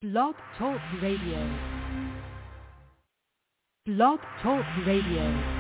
Blog Talk Radio. Blog Talk Radio.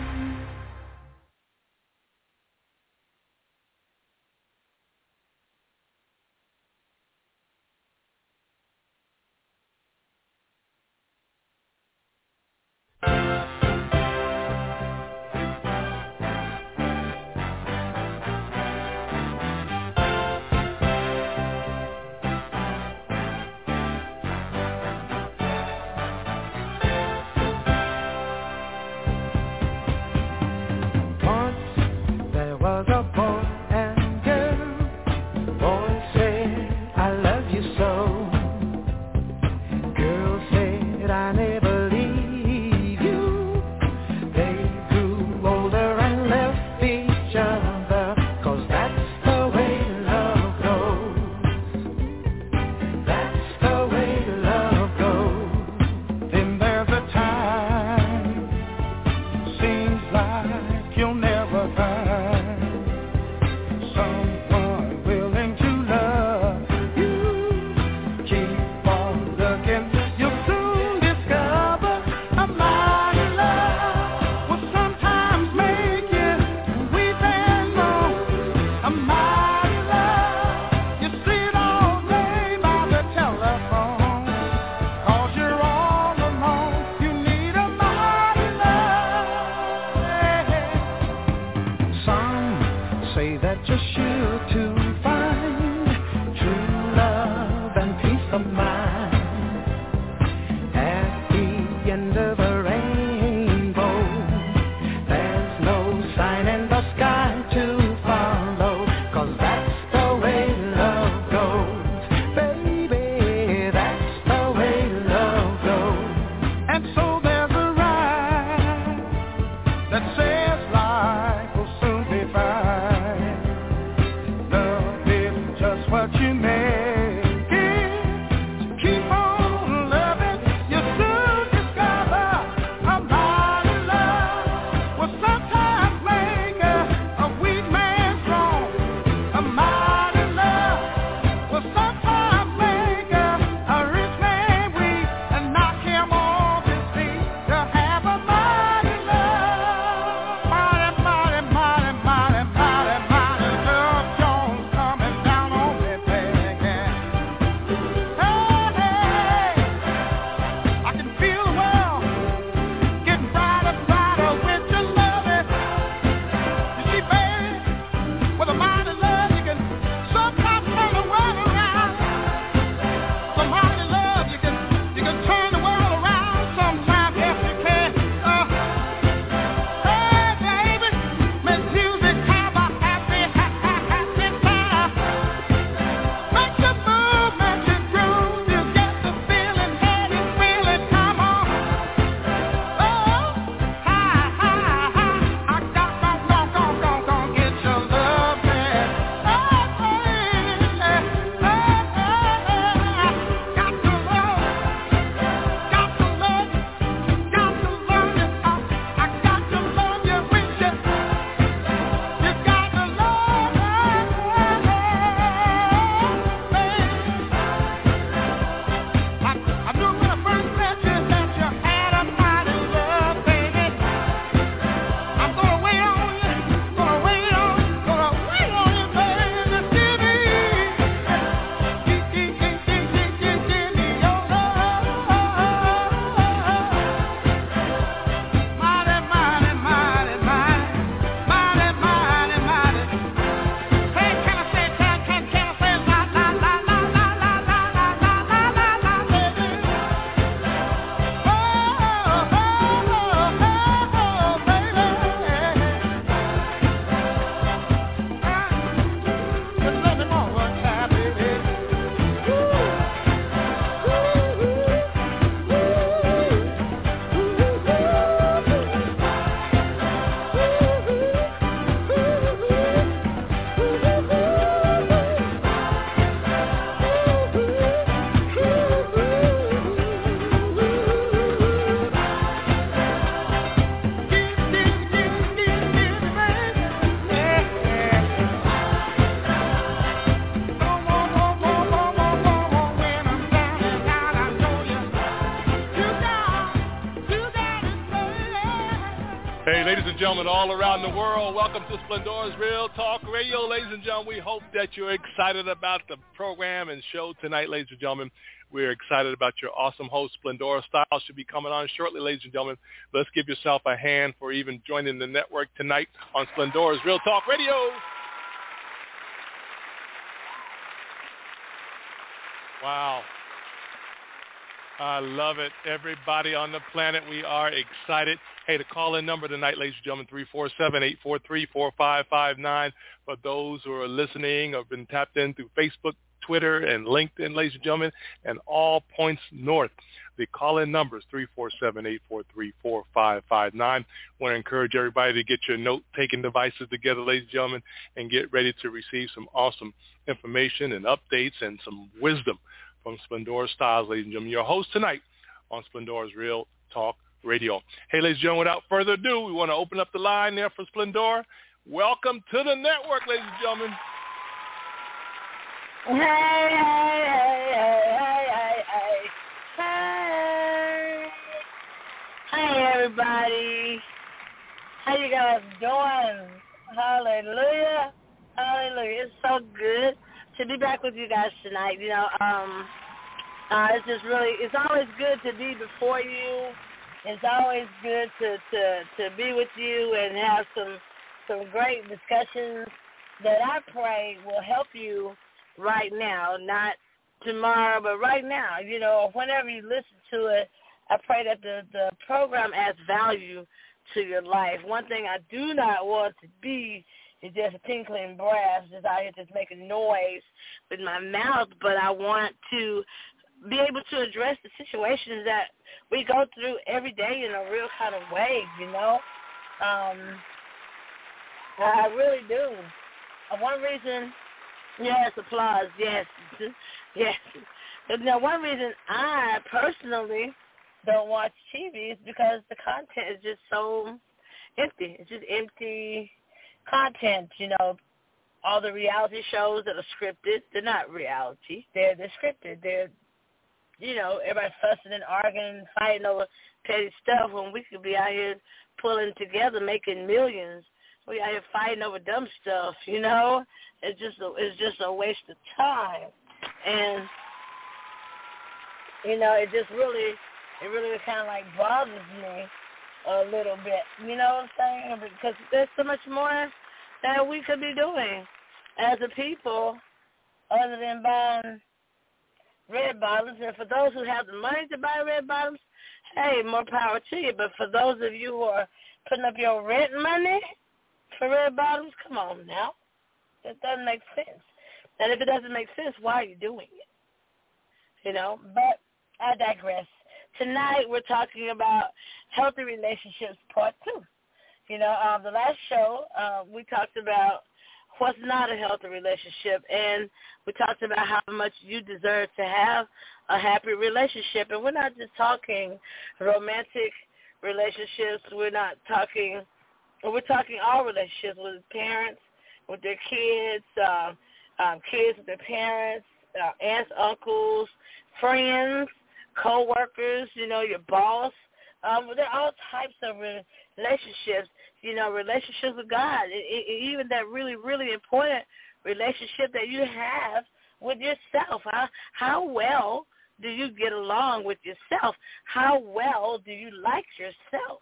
Say that you're sure to find true love and peace of mind. Hey, ladies and gentlemen, all around the world, welcome to Splendor's Real Talk Radio. Ladies and gentlemen, we hope that you're excited about the program and show tonight, ladies and gentlemen. We're excited about your awesome host, Splendora Styles, should be coming on shortly, ladies and gentlemen. Let's give yourself a hand for even joining the network tonight on Splendor's Real Talk Radio. Wow. I love it. Everybody on the planet, we are excited. Hey, the call-in number tonight, ladies and gentlemen, 347-843-4559. For those who are listening or been tapped in through Facebook, Twitter, and LinkedIn, ladies and gentlemen, and all points north. The call-in number is 347-843-4559. Want to encourage everybody to get your note-taking devices together, ladies and gentlemen, and get ready to receive some awesome information and updates and some wisdom from Splendora Styles, ladies and gentlemen. Your host tonight on Splendora's Real Talk Radio. Hey, ladies and gentlemen, without further ado, we want to open up the line there for Splendora. Welcome to the network, ladies and gentlemen. Hey, hey, hey, hey, hey, hey. Hey, everybody. How you guys doing? Hallelujah. Hallelujah. It's so good to be back with you guys tonight. You know, it's just really, it's always good to be before you. It's always good to be with you and have some great discussions that I pray will help you right now, not tomorrow, but right now. You know, whenever you listen to it, I pray that the program adds value to your life. One thing I do not want to be is just a tinkling brass, just out here just making noise with my mouth, but I want to be able to address the situations that we go through every day in a real kind of way, you know. I really do. One reason, yes, applause, yes, yes. But now one reason I personally don't watch TV is because the content is just so empty. It's just empty content, you know. All the reality shows that are scripted, they're not reality. They're scripted. They're, you know, everybody fussing and arguing and fighting over petty stuff when we could be out here pulling together, making millions. We out here fighting over dumb stuff, you know. It's just a waste of time. And, you know, it really kind of like bothers me a little bit. You know what I'm saying? Because there's so much more that we could be doing as a people other than buying red bottoms. And for those who have the money to buy red bottoms, hey, more power to you. But for those of you who are putting up your rent money for red bottoms, come on now. That doesn't make sense. And if it doesn't make sense, why are you doing it? You know, but I digress. Tonight we're talking about healthy relationships part 2. You know, the last show we talked about what's not a healthy relationship, and we talked about how much you deserve to have a happy relationship. And we're not just talking romantic relationships. We're talking all relationships with parents, with their kids, kids with their parents, aunts, uncles, friends, co-workers, you know, your boss. There are all types of relationships, you know, relationships with God, even that really, really important relationship that you have with yourself. How well do you get along with yourself? How well do you like yourself?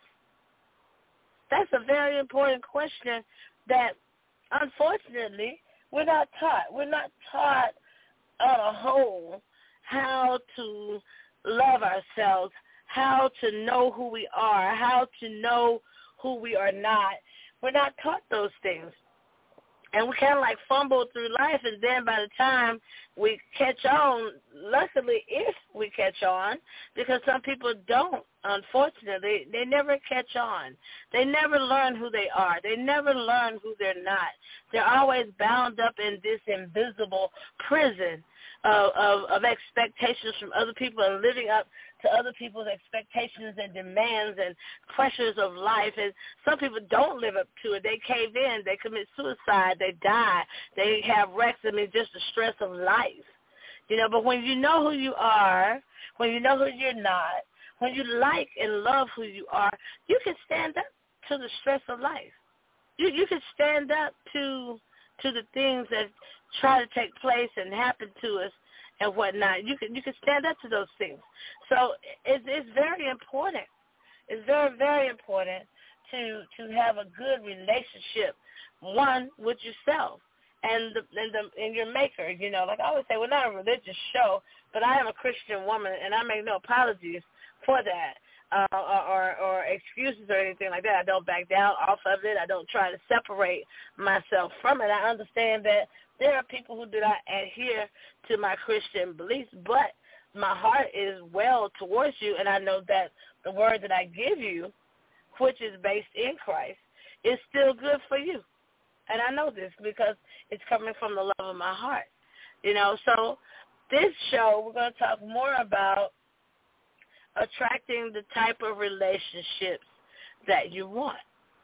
That's a very important question that, unfortunately, we're not taught. We're not taught on a whole how to love ourselves, how to know who we are, how to know who we are not. We're not taught those things. And we kind of like fumble through life, and then by the time we catch on, luckily if we catch on, because some people don't, unfortunately, they never catch on. They never learn who they are. They never learn who they're not. They're always bound up in this invisible prison of expectations from other people and living up to other people's expectations and demands and pressures of life. And some people don't live up to it. They cave in. They commit suicide. They die. They have wrecks. I mean, just the stress of life. You know, but when you know who you are, when you know who you're not, when you like and love who you are, you can stand up to the stress of life. You can stand up to the things that try to take place and happen to us and whatnot. You can stand up to those things. So it's very important. It's very, very important to have a good relationship, one with yourself and your maker. You know, like I always say, we're not a religious show, but I am a Christian woman, and I make no apologies for that. Or excuses or anything like that. I don't back down off of it. I don't try to separate myself from it. I understand that there are people who do not adhere to my Christian beliefs, but my heart is well towards you, and I know that the word that I give you, which is based in Christ, is still good for you. And I know this because it's coming from the love of my heart. You know, so this show we're going to talk more about attracting the type of relationships that you want.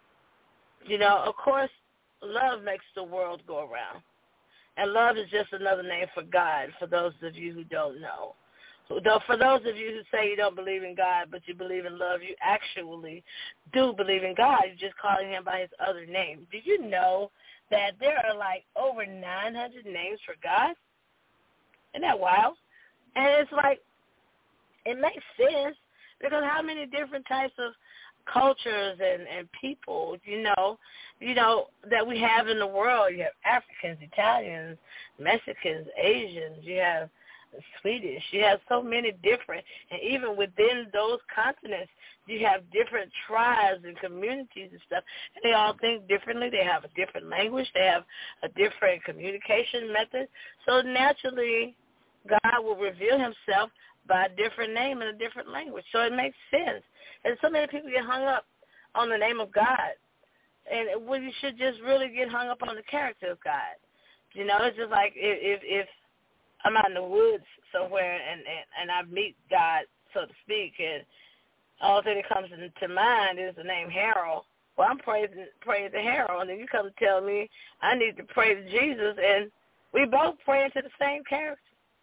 You know, of course, love makes the world go around. And love is just another name for God, for those of you who don't know. For those of you who say you don't believe in God, but you believe in love, you actually do believe in God. You're just calling him by his other name. Do you know that there are like over 900 names for God? Isn't that wild? And it's like, it makes sense because how many different types of cultures and people, you know, that we have in the world. You have Africans, Italians, Mexicans, Asians, you have Swedish, you have so many different, and even within those continents, you have different tribes and communities and stuff, and they all think differently. They have a different language. They have a different communication method. So naturally, God will reveal himself by a different name in a different language. So it makes sense. And so many people get hung up on the name of God. And when you should just really get hung up on the character of God. You know, it's just like if I'm out in the woods somewhere and I meet God, so to speak, and all thing that comes to mind is the name Harold. Well, I'm praising Harold, and then you come to tell me I need to pray to Jesus, and we both pray into the same character.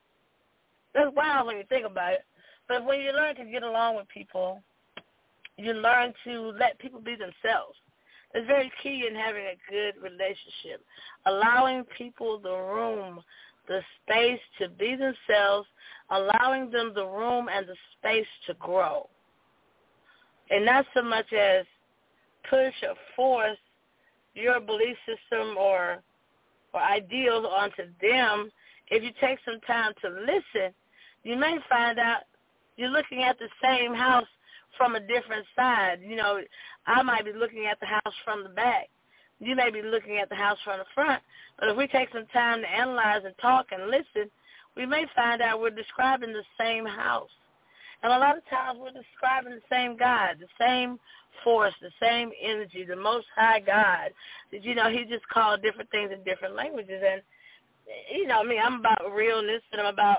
That's wild when you think about it. But when you learn to get along with people, you learn to let people be themselves. It's very key in having a good relationship. Allowing people the room, the space to be themselves, allowing them the room and the space to grow. And not so much as push or force your belief system or ideals onto them. If you take some time to listen, you may find out you're looking at the same house from a different side. You know, I might be looking at the house from the back. You may be looking at the house from the front. But if we take some time to analyze and talk and listen, we may find out we're describing the same house. And a lot of times we're describing the same God, the same force, the same energy, the Most High God. You know, he just called different things in different languages. And, you know me, I'm about realness, and I'm about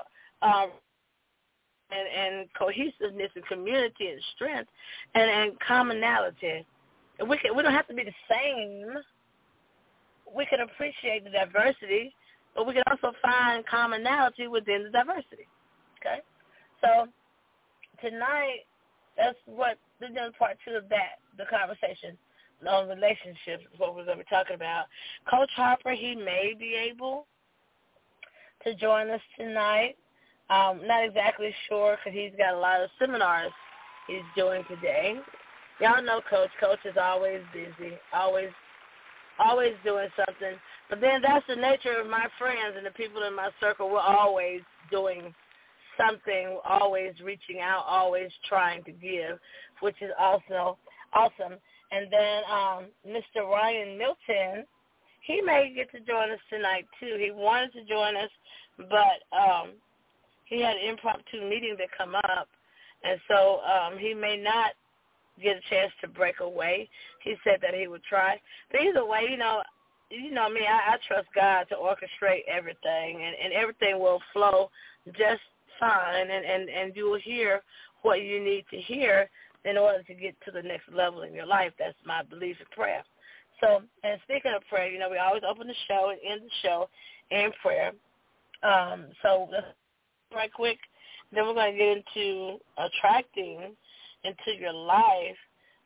and cohesiveness and community and strength and commonality. And we don't have to be the same. We can appreciate the diversity, but we can also find commonality within the diversity. Okay? So tonight, that's what the part two of that, the conversation on relationships is what we're going to be talking about. Coach Harper, he may be able to join us tonight. Not exactly sure because he's got a lot of seminars he's doing today. Y'all know Coach. Coach is always busy, always doing something. But then that's the nature of my friends and the people in my circle. We're always doing something, always reaching out, always trying to give, which is also awesome. And then Mr. Ryan Milton, he may get to join us tonight too. He wanted to join us, but he had an impromptu meeting that come up, and so he may not get a chance to break away. He said that he would try. But either way, you know me, I trust God to orchestrate everything, and everything will flow just fine, and you will hear what you need to hear in order to get to the next level in your life. That's my belief in prayer. So, and speaking of prayer, you know, we always open the show and end the show in prayer. So let's right quick. Then we're going to get into attracting into your life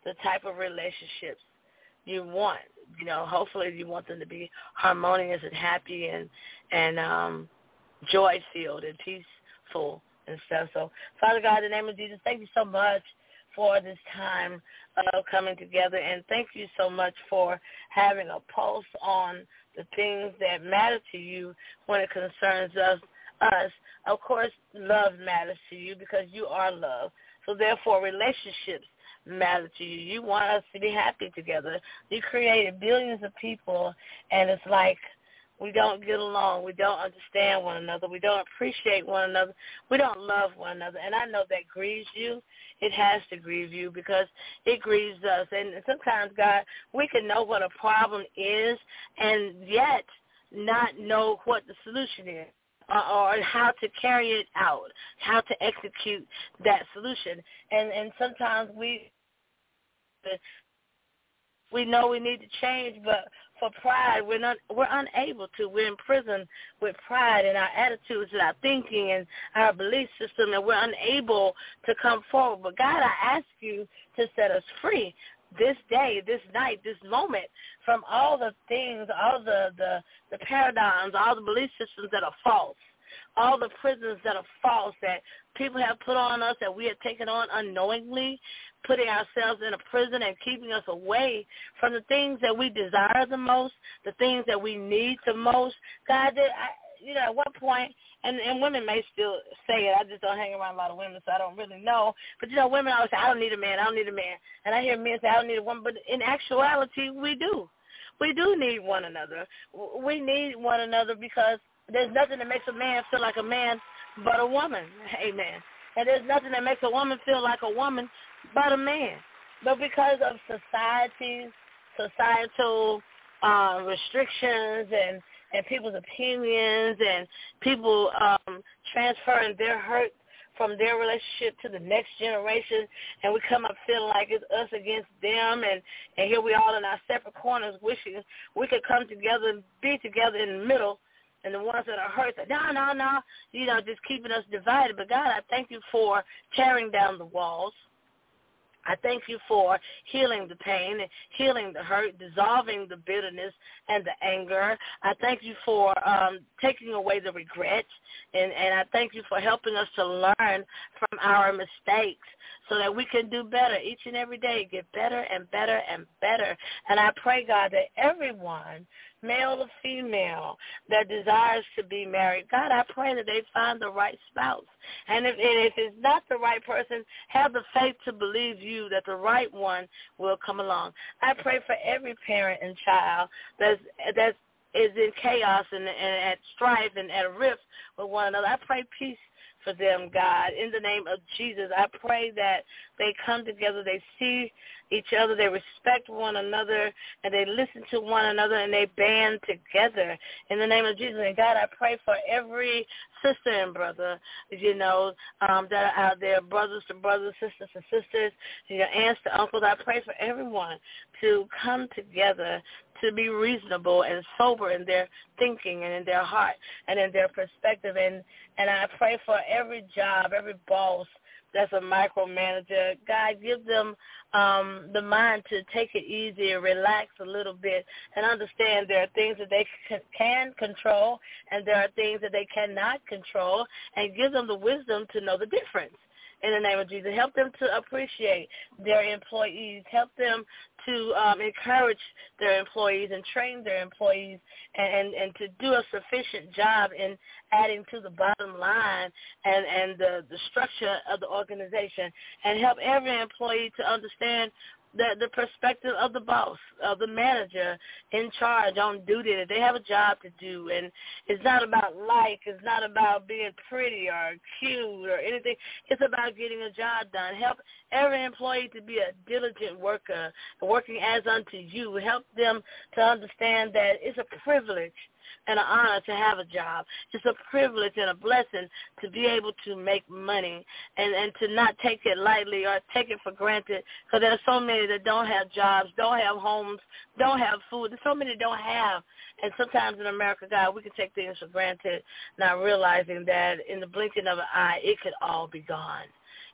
the type of relationships you want. You know, hopefully you want them to be harmonious and happy and joy-filled and peaceful and stuff. So, Father God, in the name of Jesus, thank you so much for this time of coming together, and thank you so much for having a pulse on the things that matter to you when it concerns us. Of course, love matters to you because you are love. So, therefore, relationships matter to you. You want us to be happy together. You created billions of people, and it's like we don't get along. We don't understand one another. We don't appreciate one another. We don't love one another. And I know that grieves you. It has to grieve you because it grieves us. And sometimes, God, we can know what a problem is and yet not know what the solution is or how to carry it out, how to execute that solution. And sometimes we know we need to change, but for pride, we're unable to. We're imprisoned with pride and our attitudes and our thinking and our belief system, and we're unable to come forward. But God, I ask you to set us free this day, this night, this moment from all the things, all the paradigms, all the belief systems that are false, all the prisons that are false that people have put on us that we have taken on unknowingly, putting ourselves in a prison and keeping us away from the things that we desire the most, the things that we need the most. God, at what point, and women may still say it, I just don't hang around a lot of women, so I don't really know, but, women always say, I don't need a man, and I hear men say, I don't need a woman, but in actuality, we do. We do need one another. We need one another because there's nothing that makes a man feel like a man but a woman. Amen. And there's nothing that makes a woman feel like a woman but a man. But because of societal restrictions and people's opinions and people transferring their hurt from their relationship to the next generation, and we come up feeling like it's us against them, and here we all in our separate corners wishing we could come together and be together in the middle. And the ones that are hurt say, no, just keeping us divided. But, God, I thank you for tearing down the walls. I thank you for healing the pain and healing the hurt, dissolving the bitterness and the anger. I thank you for taking away the regrets, and I thank you for helping us to learn from our mistakes so that we can do better each and every day, get better and better and better. And I pray, God, that everyone, male or female, that desires to be married, God, I pray that they find the right spouse. And if it's not the right person, have the faith to believe you that the right one will come along. I pray for every parent and child that is in chaos and at strife and at rift with one another. I pray peace for them, God. In the name of Jesus, I pray that they come together, they see each other, they respect one another, and they listen to one another, and they band together. In the name of Jesus, and God, I pray for every sister and brother, that are out there, brothers to brothers, sisters to sisters, aunts to uncles. I pray for everyone to come together to be reasonable and sober in their thinking and in their heart and in their perspective. And I pray for every job, every boss that's a micromanager. God, give them the mind to take it easy and relax a little bit and understand there are things that they can control and there are things that they cannot control, and give them the wisdom to know the difference. In the name of Jesus, help them to appreciate their employees. Help them to encourage their employees and train their employees and to do a sufficient job in adding to the bottom line and the structure of the organization, and help every employee to understand the perspective of the boss, of the manager in charge on duty, that they have a job to do. And it's not about it's not about being pretty or cute or anything. It's about getting a job done. Help every employee to be a diligent worker, working as unto you. Help them to understand that it's a privilege and an honor to have a job. It's a privilege and a blessing to be able to make money and to not take it lightly or take it for granted, because there are so many that don't have jobs, don't have homes, don't have food. There's so many that don't have. And sometimes in America, God, we can take things for granted, not realizing that in the blinking of an eye, it could all be gone.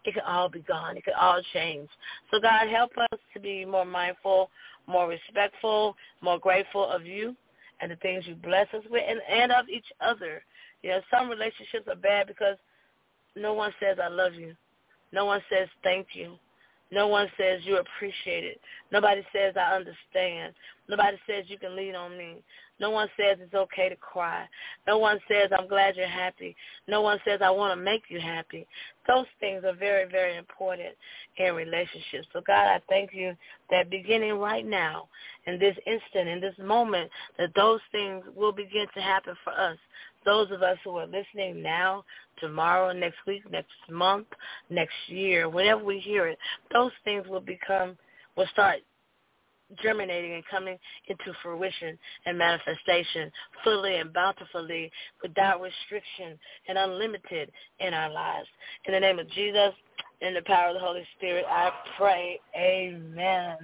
it could all be gone. It could all change. So, God, help us to be more mindful, more respectful, more grateful of you and the things you bless us with and of each other. You know, some relationships are bad because no one says I love you. No one says thank you. No one says you appreciate it. Nobody says I understand. Nobody says you can lean on me. No one says it's okay to cry. No one says I'm glad you're happy. No one says I want to make you happy. Those things are very, very important in relationships. So, God, I thank you that beginning right now, in this instant, in this moment, that those things will begin to happen for us. Those of us who are listening now, tomorrow, next week, next month, next year, whenever we hear it, those things will start germinating and coming into fruition and manifestation fully and bountifully without restriction and unlimited in our lives. In the name of Jesus, in the power of the Holy Spirit, I pray. Amen.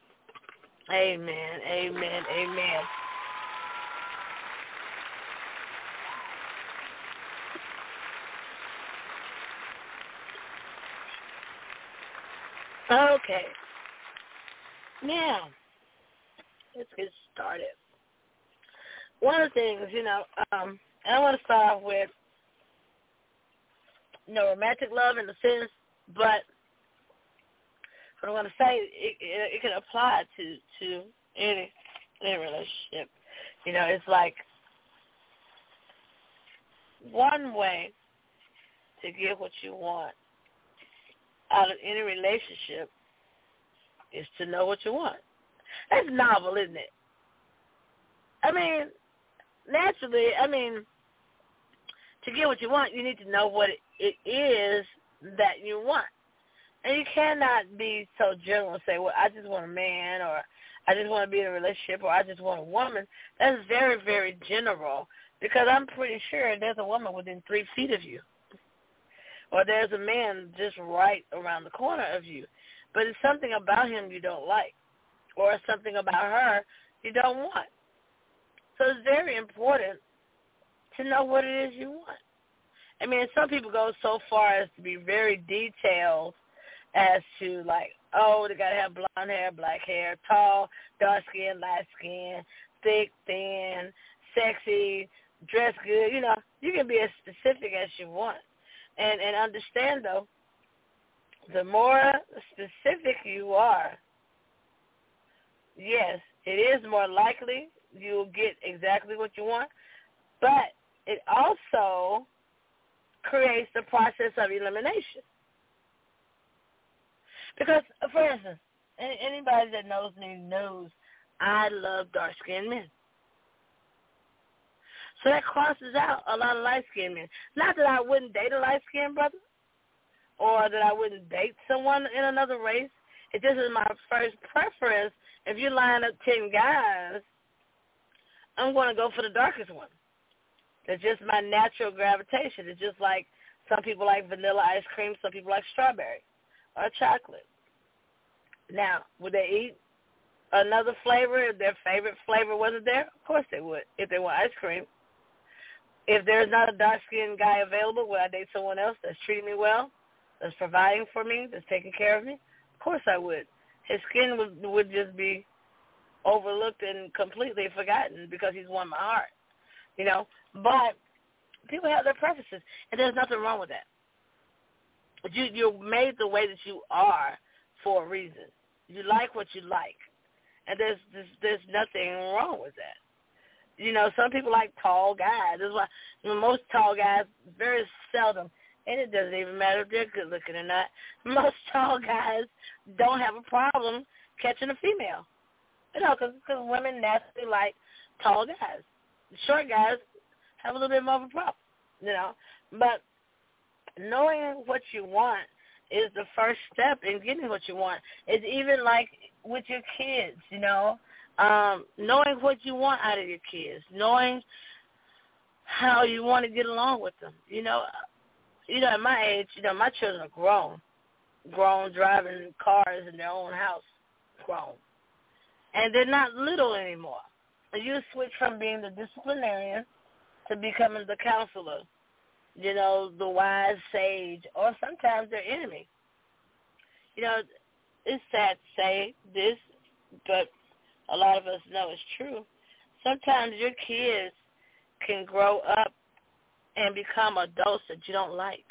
Amen. Amen. Amen. Okay. Now, let's get started. One of the things, and I want to start off with, romantic love in a sense, but what I want to say, it can apply to any relationship. It's like one way to get what you want out of any relationship is to know what you want. That's novel, isn't it? Naturally, to get what you want, you need to know what it is that you want. And you cannot be so general and say, well, I just want a man, or I just want to be in a relationship, or I just want a woman. That's very, very general, because I'm pretty sure there's a woman within 3 feet of you, or there's a man just right around the corner of you. But it's something about him you don't like, or something about her you don't want. So it's very important to know what it is you want. Some people go so far as to be very detailed as to, like, oh, they got to have blonde hair, black hair, tall, dark skin, light skin, thick, thin, sexy, dress good. You can be as specific as you want. And understand, though, the more specific you are, yes, it is more likely you'll get exactly what you want, but it also creates the process of elimination. Because, for instance, anybody that knows me knows I love dark-skinned men. So that crosses out a lot of light-skinned men. Not that I wouldn't date a light-skinned brother, or that I wouldn't date someone in another race. It just is my first preference. If you line up 10 guys, I'm going to go for the darkest one. That's just my natural gravitation. It's just like some people like vanilla ice cream, some people like strawberry or chocolate. Now, would they eat another flavor if their favorite flavor wasn't there? Of course they would, if they want ice cream. If there's not a dark-skinned guy available, would I date someone else that's treating me well, that's providing for me, that's taking care of me? Of course I would. His skin would just be overlooked and completely forgotten because he's won my heart, But people have their preferences, and there's nothing wrong with that. You're made the way that you are for a reason. You like what you like, and there's nothing wrong with that. Some people like tall guys. That's why most tall guys, very seldom, and it doesn't even matter if they're good looking or not, most tall guys don't have a problem catching a female. Because women naturally like tall guys. Short guys have a little bit more of a problem, But knowing what you want is the first step in getting what you want. It's even like with your kids, knowing what you want out of your kids, knowing how you want to get along with them. At my age, my children are grown, driving cars in their own house, grown. And they're not little anymore. You switch from being the disciplinarian to becoming the counselor. you know, the wise sage, or sometimes their enemy. You know, it's sad to say this, but a lot of us know it's true. Sometimes your kids can grow up and become adults that you don't like.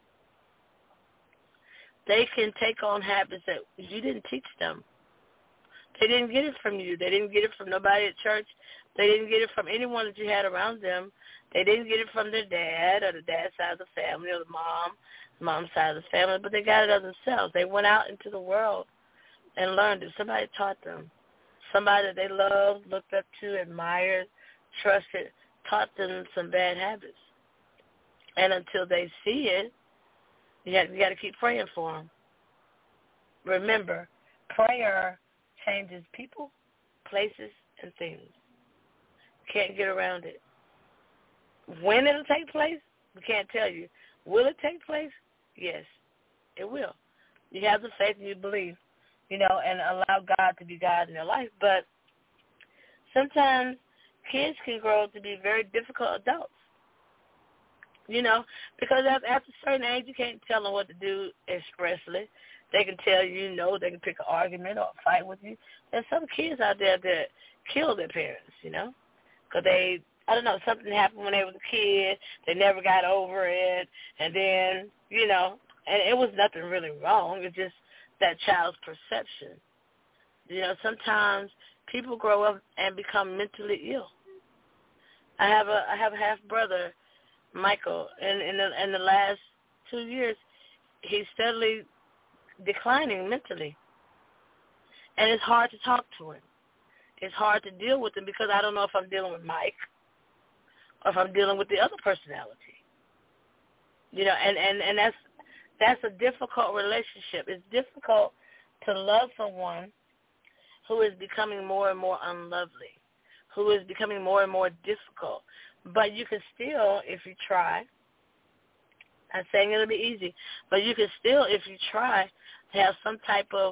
They can take on habits that you didn't teach them. They didn't get it from you. They didn't get it from nobody at church. They didn't get it from anyone that you had around them. They didn't get it from their dad or the dad's side of the family or the mom's side of the family, but they got it of themselves. They went out into the world and learned it. Somebody taught them. Somebody that they loved, looked up to, admired, trusted, taught them some bad habits. And until they see it, you got to keep praying for them. Remember, prayer changes people, places, and things. Can't get around it. When it'll take place, we can't tell you. Will it take place? Yes, it will. You have the faith and you believe, you know, and allow God to be God in your life. But sometimes kids can grow up to be very difficult adults, you know, because after a certain age, you can't tell them what to do expressly. They can tell you no. They can pick an argument or fight with you. There's some kids out there that kill their parents, you know, because they, I don't know, something happened when they was a kid. They never got over it. And then, you know, and it was nothing really wrong. It's just that child's perception. You know, sometimes people grow up and become mentally ill. I have a half brother, Michael, and in the last 2 years, he's steadily declining mentally. And it's hard to talk to him. It's hard to deal with him because I don't know if I'm dealing with Mike or if I'm dealing with the other personality. You know, and that's a difficult relationship. It's difficult to love someone who is becoming more and more unlovely, who is becoming more and more difficult. But you can still, if you try, I'm saying it'll be easy, but you can still, if you try, have some type of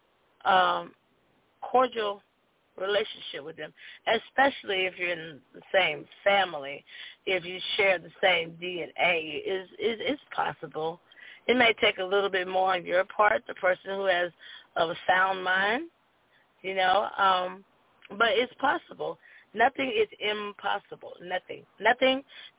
cordial relationship with them, especially if you're in the same family, if you share the same DNA. It's possible. It may take a little bit more on your part, the person who has of a sound mind, you know, but it's possible. Nothing is impossible. Nothing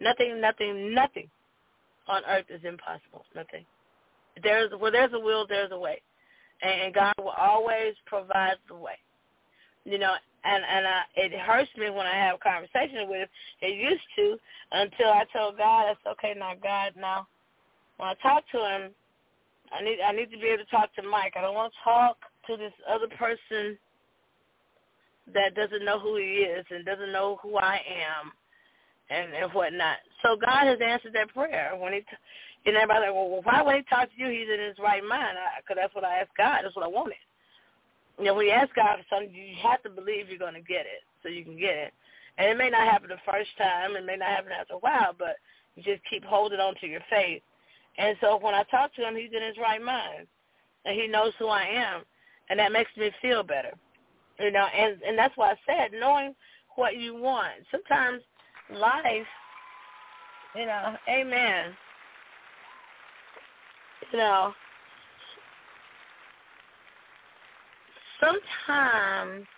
on earth is impossible. Nothing. Where there's a will, there's a way. And God will always provide the way. You know, and it hurts me when I have conversations with him. It used to, until I told God, that's okay now, God, now when I talk to him, I need to be able to talk to Mike. I don't want to talk to this other person that doesn't know who he is and doesn't know who I am and whatnot. So God has answered that prayer. When and everybody's like, well, why would he talk to you? He's in his right mind. Because that's what I asked God. That's what I wanted. You know, when you ask God for something, you have to believe you're going to get it so you can get it. And it may not happen the first time. It may not happen after a while, but you just keep holding on to your faith. And so when I talk to him, he's in his right mind. And he knows who I am. And that makes me feel better. You know, and that's why I said knowing what you want. Sometimes life, you know, amen. You know, sometimes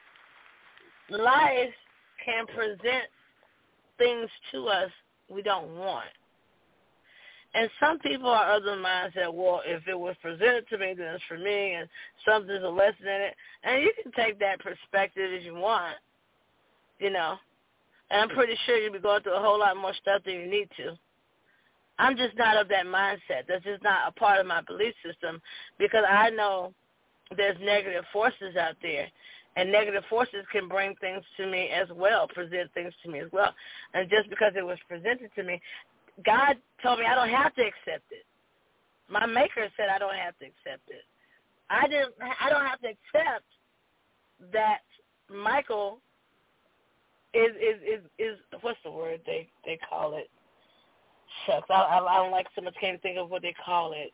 life can present things to us we don't want. And some people are of the mindset, well, if it was presented to me, then it's for me, and something's a lesson in it. And you can take that perspective if you want, you know. And I'm pretty sure you'll be going through a whole lot more stuff than you need to. I'm just not of that mindset. That's just not a part of my belief system because I know there's negative forces out there. And negative forces can bring things to me as well, present things to me as well. And just because it was presented to me, God told me I don't have to accept it. My maker said I don't have to accept it. I don't have to accept that Michael is what's the word they call it? Shucks, I don't like so much. Can't think of what they call it.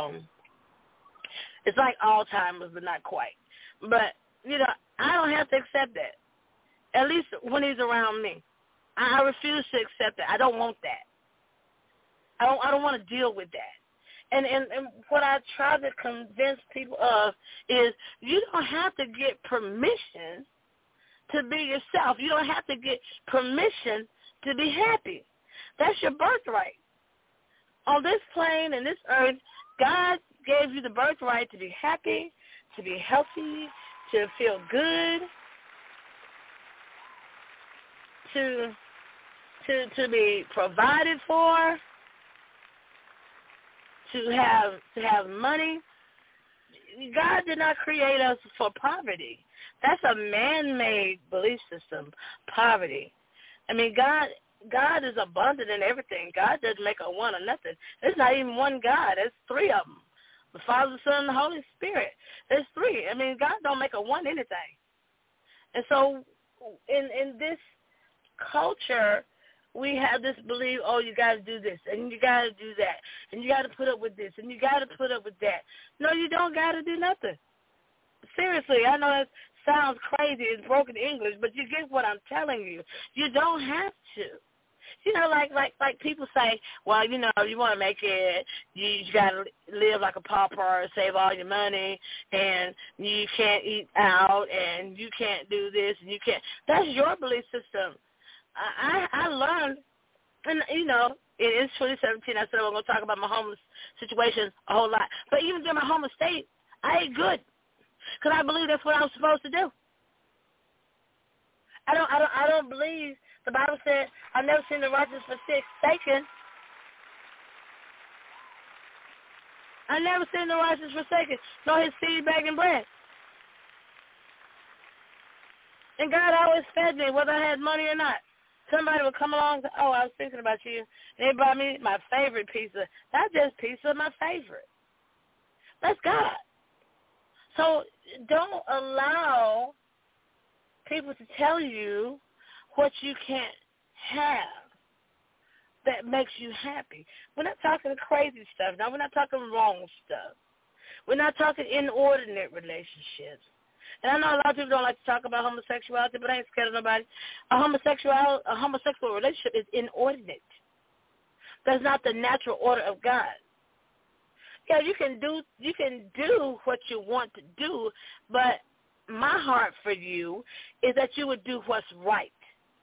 It's like Alzheimer's, but not quite. But you know, I don't have to accept that. At least when he's around me, I refuse to accept it. I don't want that. I don't want to deal with that. And what I try to convince people of is you don't have to get permission to be yourself. You don't have to get permission to be happy. That's your birthright. On this plane and this earth, God gave you the birthright to be happy, to be healthy, to feel good, to be provided for, to have money. God did not create us for poverty. That's a man-made belief system, poverty. I mean, God is abundant in everything. God doesn't make a one or nothing. There's not even one God. There's three of them. The Father, the Son, and the Holy Spirit. There's three. I mean, God don't make a one anything. And so in this culture, we have this belief, oh, you got to do this, and you got to do that, and you got to put up with this, and you got to put up with that. No, you don't got to do nothing. Seriously, I know that sounds crazy. It's broken English, but you get what I'm telling you. You don't have to. You know, like people say, well, you know, you want to make it, you got to live like a pauper, save all your money, and you can't eat out, and you can't do this, and you can't. That's your belief system. I learned, and, you know, it's 2017. I said I'm going to talk about my homeless situation a whole lot. But even during my homeless state, I ate good because I believe that's what I was supposed to do. I don't believe the Bible said I've never seen the righteous forsaken. I never seen the righteous forsaken, nor his seed begging bread. And God always fed me, whether I had money or not. Somebody would come along and say, oh, I was thinking about you. And they brought me my favorite pizza. Not just pizza, my favorite. That's God. So don't allow people to tell you what you can't have that makes you happy. We're not talking crazy stuff. Now, we're not talking wrong stuff. We're not talking inordinate relationships. And I know a lot of people don't like to talk about homosexuality, but I ain't scared of nobody. A homosexual relationship is inordinate. That's not the natural order of God. Yeah, you can do what you want to do, but my heart for you is that you would do what's right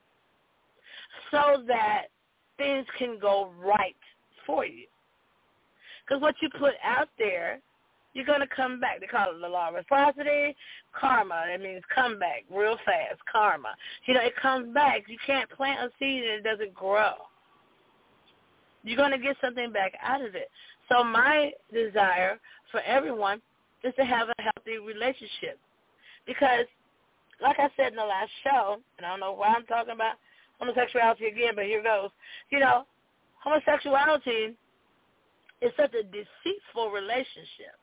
so that things can go right for you. Because what you put out there, you're going to come back. They call it the law of reciprocity, karma. It means come back real fast, karma. You know, it comes back. You can't plant a seed and it doesn't grow. You're going to get something back out of it. So my desire for everyone is to have a healthy relationship. Because, like I said in the last show, and I don't know why I'm talking about homosexuality again, but here goes. You know, homosexuality is such a deceitful relationship.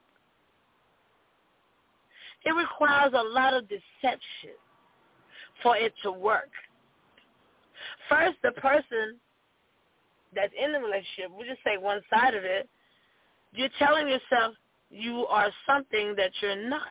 It requires a lot of deception for it to work. First, the person that's in the relationship, we'll just say one side of it, you're telling yourself you are something that you're not.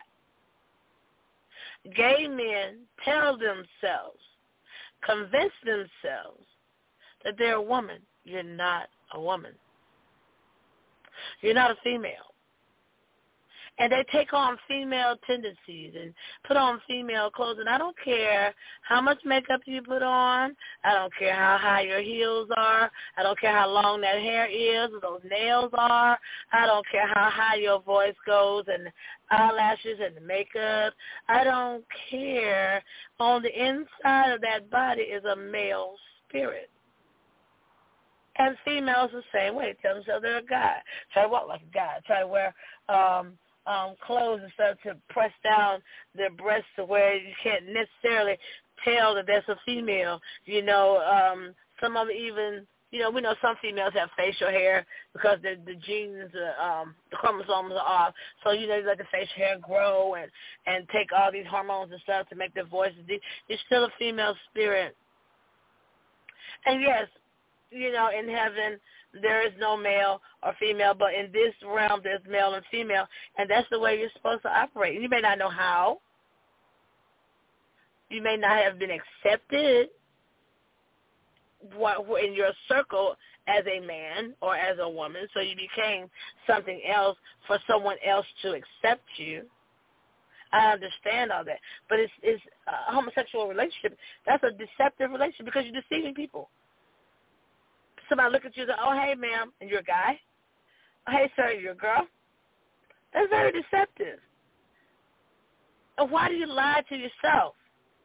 Gay men tell themselves, convince themselves that they're a woman. You're not a woman. You're not a female. And they take on female tendencies and put on female clothes. And I don't care how much makeup you put on. I don't care how high your heels are. I don't care how long that hair is or those nails are. I don't care how high your voice goes and eyelashes and makeup. I don't care. On the inside of that body is a male spirit. And females the same way. Tell themselves they're a guy. Try to walk like a guy. Try to wear clothes and stuff to press down their breasts to where you can't necessarily tell that that's a female. You know, some of them even, you know, we know some females have facial hair because the genes, the chromosomes are off. So, you know, you let the facial hair grow and take all these hormones and stuff to make their voices deep. It's still a female spirit. And yes, you know, in heaven, there is no male or female, but in this realm, there's male and female, and that's the way you're supposed to operate. You may not know how. You may not have been accepted in your circle as a man or as a woman, so you became something else for someone else to accept you. I understand all that. But it's a homosexual relationship. That's a deceptive relationship because you're deceiving people. Somebody look at you and say, oh, hey, ma'am, and you're a guy. Oh, hey, sir, you're a girl. That's very deceptive. And why do you lie to yourself?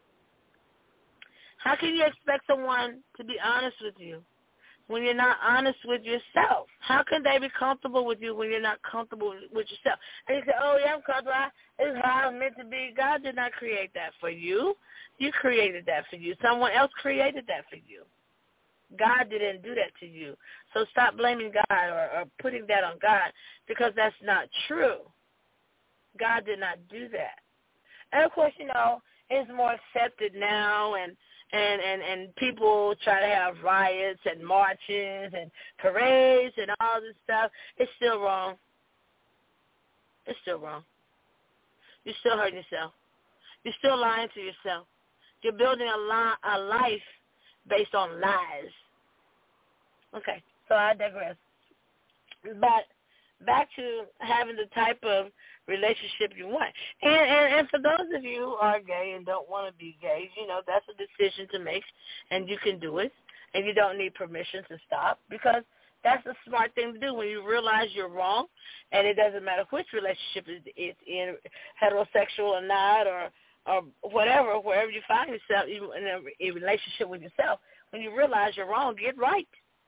How can you expect someone to be honest with you when you're not honest with yourself? How can they be comfortable with you when you're not comfortable with yourself? And you say, oh, yeah, I'm comfortable. This is how I'm meant to be. God did not create that for you. You created that for you. Someone else created that for you. God didn't do that to you. So stop blaming God or putting that on God because that's not true. God did not do that. And, of course, it's more accepted now and people try to have riots and marches and parades and all this stuff. It's still wrong. It's still wrong. You're still hurting yourself. You're still lying to yourself. You're building a life based on lies. Okay, so I digress. But back to having the type of relationship you want. And for those of you who are gay and don't want to be gay, that's a decision to make, and you can do it, and you don't need permission to stop because that's a smart thing to do when you realize you're wrong, and it doesn't matter which relationship it's in, heterosexual or not, or whatever, wherever you find yourself, even in a relationship with yourself, when you realize you're wrong, get right.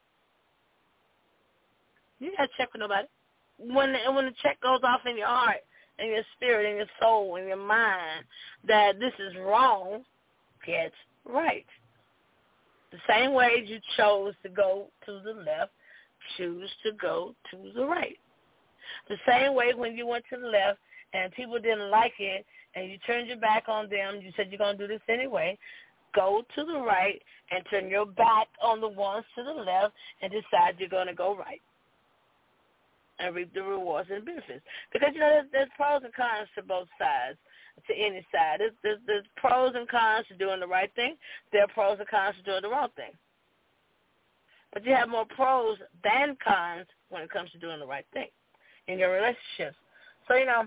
You don't have to check with nobody. When the check goes off in your heart, in your spirit, in your soul, in your mind, that this is wrong, get right. The same way you chose to go to the left, choose to go to the right. The same way when you went to the left and people didn't like it and you turned your back on them, you said you're going to do this anyway, go to the right and turn your back on the ones to the left and decide you're going to go right and reap the rewards and benefits. Because, there's pros and cons to both sides, to any side. There's pros and cons to doing the right thing. There are pros and cons to doing the wrong thing. But you have more pros than cons when it comes to doing the right thing in your relationships. So, and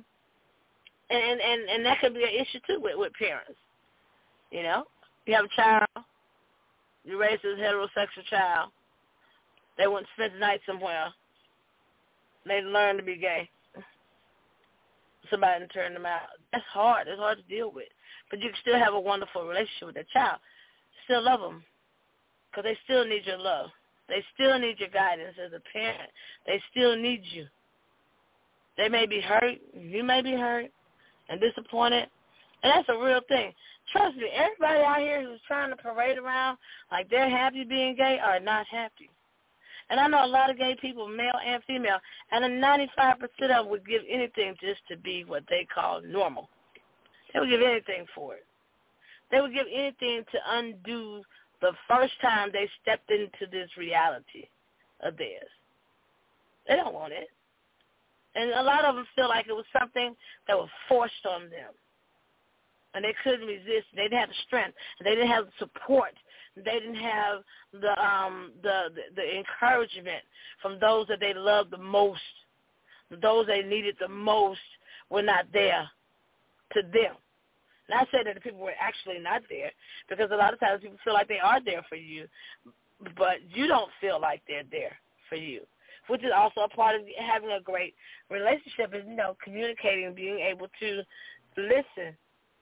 that could be an issue, too, with parents. You have a child, you raise this heterosexual child, they went to spend the night somewhere, they learn to be gay. Somebody turned them out. That's hard. It's hard to deal with. But you can still have a wonderful relationship with that child. Still love them because they still need your love. They still need your guidance as a parent. They still need you. They may be hurt. You may be hurt and disappointed. And that's a real thing. Trust me, everybody out here who's trying to parade around like they're happy being gay are not happy. And I know a lot of gay people, male and female, and 95% of them would give anything just to be what they call normal. They would give anything for it. They would give anything to undo the first time they stepped into this reality of theirs. They don't want it. And a lot of them feel like it was something that was forced on them. And they couldn't resist. They didn't have the strength. They didn't have the support. They didn't have the encouragement from those that they loved the most. Those they needed the most were not there to them. And I say that the people were actually not there because a lot of times people feel like they are there for you, but you don't feel like they're there for you, which is also a part of having a great relationship is, communicating, being able to listen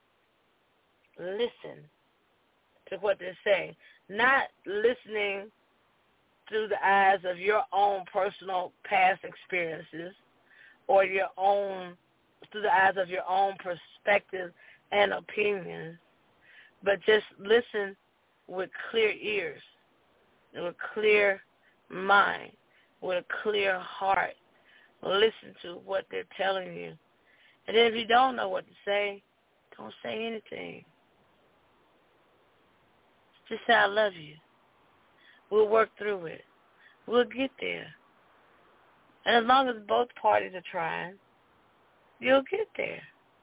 to what they're saying, not listening through the eyes of your own personal past experiences or through the eyes of your own perspective and opinions, but just listen with clear ears, with a clear mind, with a clear heart. Listen to what they're telling you. And then if you don't know what to say, don't say anything. Just say, I love you. We'll work through it. We'll get there. And as long as both parties are trying, you'll get there.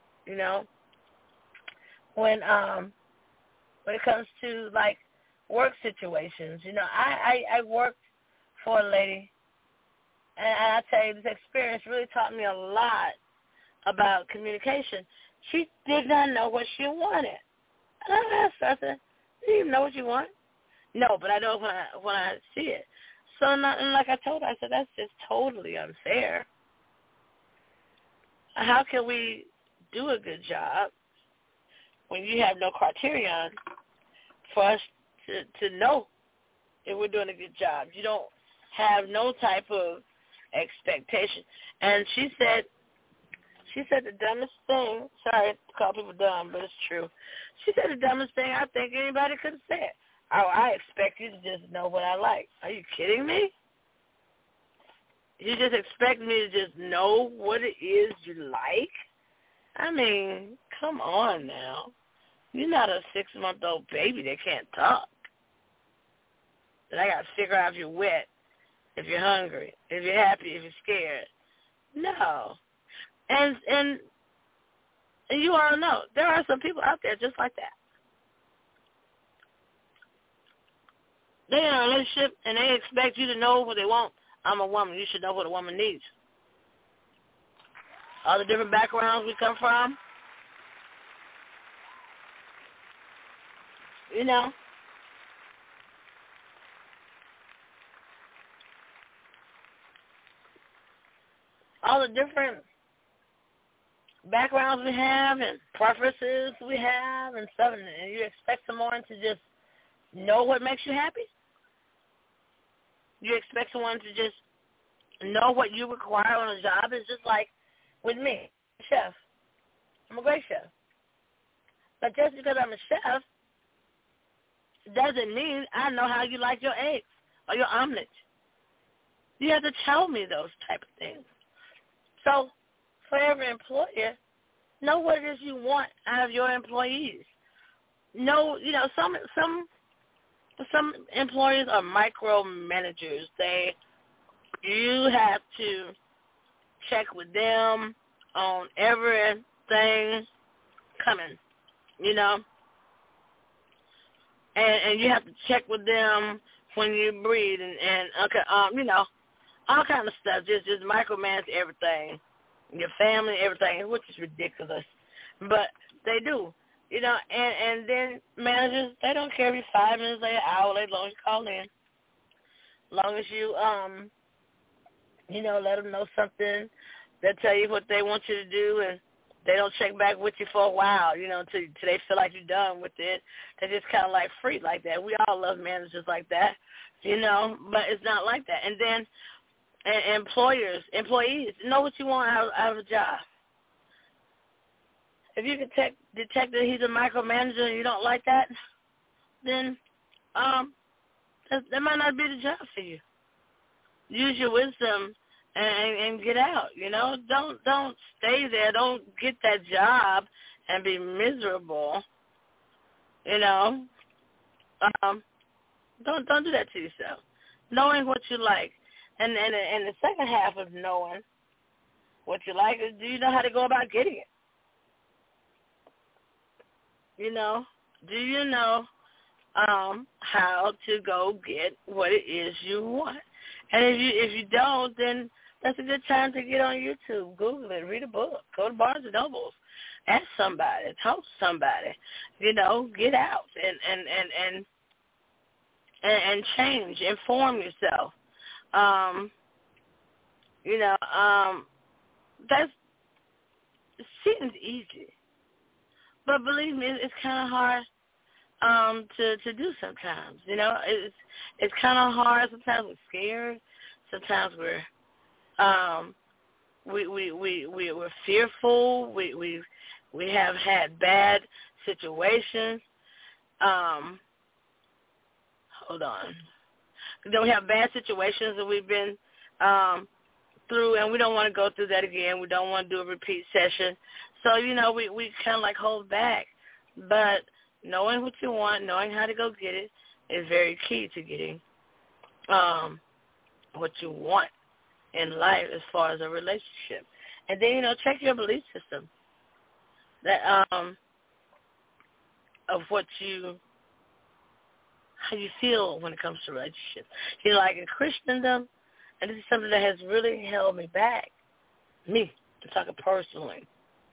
When it comes to, like, work situations, I worked for a lady. And I tell you, this experience really taught me a lot about communication. She did not know what she wanted. And I asked her, I said, do you even know what you want? No, but I know when I see it. So, and like I told her, I said, that's just totally unfair. How can we do a good job when you have no criterion for us to know if we're doing a good job? You don't have no type of expectation. And she said the dumbest thing, sorry to call people dumb, but it's true. She said the dumbest thing I think anybody could have said. Oh, I expect you to just know what I like. Are you kidding me? You just expect me to just know what it is you like? I mean, come on now. You're not a 6-month-old baby that can't talk. And I got to figure out if you're wet, if you're hungry, if you're happy, if you're scared. No. And you all know, there are some people out there just like that. They're in a relationship, and they expect you to know what they want. I'm a woman. You should know what a woman needs. All the different backgrounds we come from. You know. All the different backgrounds we have and preferences we have and stuff, and you expect someone to just know what makes you happy? You expect someone to just know what you require on a job? It's just like with me, chef. I'm a great chef. But just because I'm a chef doesn't mean I know how you like your eggs or your omelets. You have to tell me those type of things. So for every employer, know what it is you want out of your employees. Know, some employers are micromanagers. You have to check with them on everything coming, and you have to check with them when you breathe and all kind of stuff. Just micromanage everything, your family, everything, which is ridiculous, but they do. And then managers, they don't care if you're 5 minutes late, an hour late, as long as you call in. As long as you, let them know something. They'll tell you what they want you to do, and they don't check back with you for a while, till they feel like you're done with it. They just kind of like free like that. We all love managers like that, but it's not like that. And then employees, know what you want out of a job. If you detect that he's a micromanager and you don't like that, then that might not be the job for you. Use your wisdom and get out. Don't stay there. Don't get that job and be miserable. Don't do that to yourself. Knowing what you like, and the second half of knowing what you like is, do you know how to go about getting it? Do you know how to go get what it is you want? And if you don't, then that's a good time to get on YouTube, Google it, read a book, go to Barnes and Nobles, ask somebody, talk to somebody, get out and change, inform yourself. That's seems easy. But believe me, it's kind of hard to do sometimes. It's kind of hard. Sometimes we're scared. Sometimes we're fearful. We have had bad situations. Hold on. Then we have bad situations that we've been through, and we don't want to go through that again. We don't want to do a repeat session. So, we kind of like hold back. But knowing what you want, knowing how to go get it is very key to getting what you want in life as far as a relationship. And then, check your belief system that of what you how you feel when it comes to relationships. You know, like in Christendom, and this is something that has really held me back, me, I'm talking personally.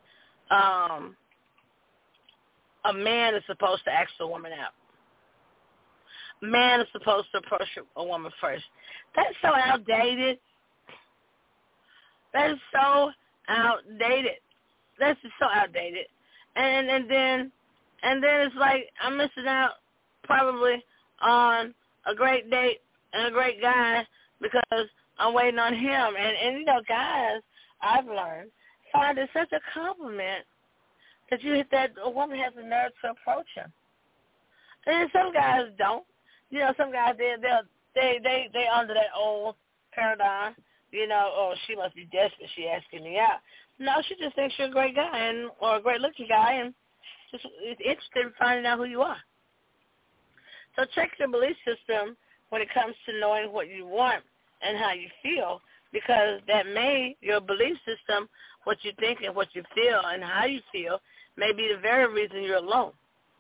A man is supposed to ask a woman out. A man is supposed to approach a woman first. That's so outdated. That is so outdated. That's just so outdated. And then it's like I'm missing out probably on a great date and a great guy because I'm waiting on him. And you know, guys, I've learned, find it such a compliment that a woman has the nerve to approach him. And then some guys don't. You know, some guys they under that old paradigm. You know, oh, she must be desperate. She asking me out. No, she just thinks you're a great guy or a great looking guy, and just is interested in finding out who you are. So check your belief system when it comes to knowing what you want and how you feel, because your belief system, what you think and what you feel and how you feel, may be the very reason you're alone.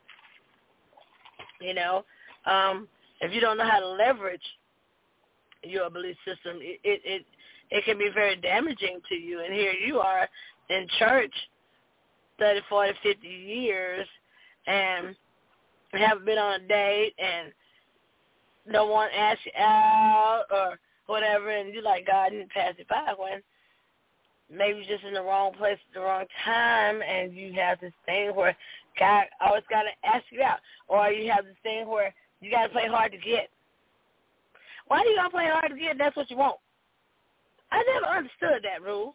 You know, if you don't know how to leverage your belief system, it can be very damaging to you. And here you are in church 30, 40, 50 years and haven't been on a date and no one asks you out or whatever, and you're like, God didn't pass it by, when maybe you're just in the wrong place at the wrong time, and you have this thing where God always got to ask you out, or you have this thing where you got to play hard to get. Why do you got to play hard to get? That's what you want. I never understood that rule.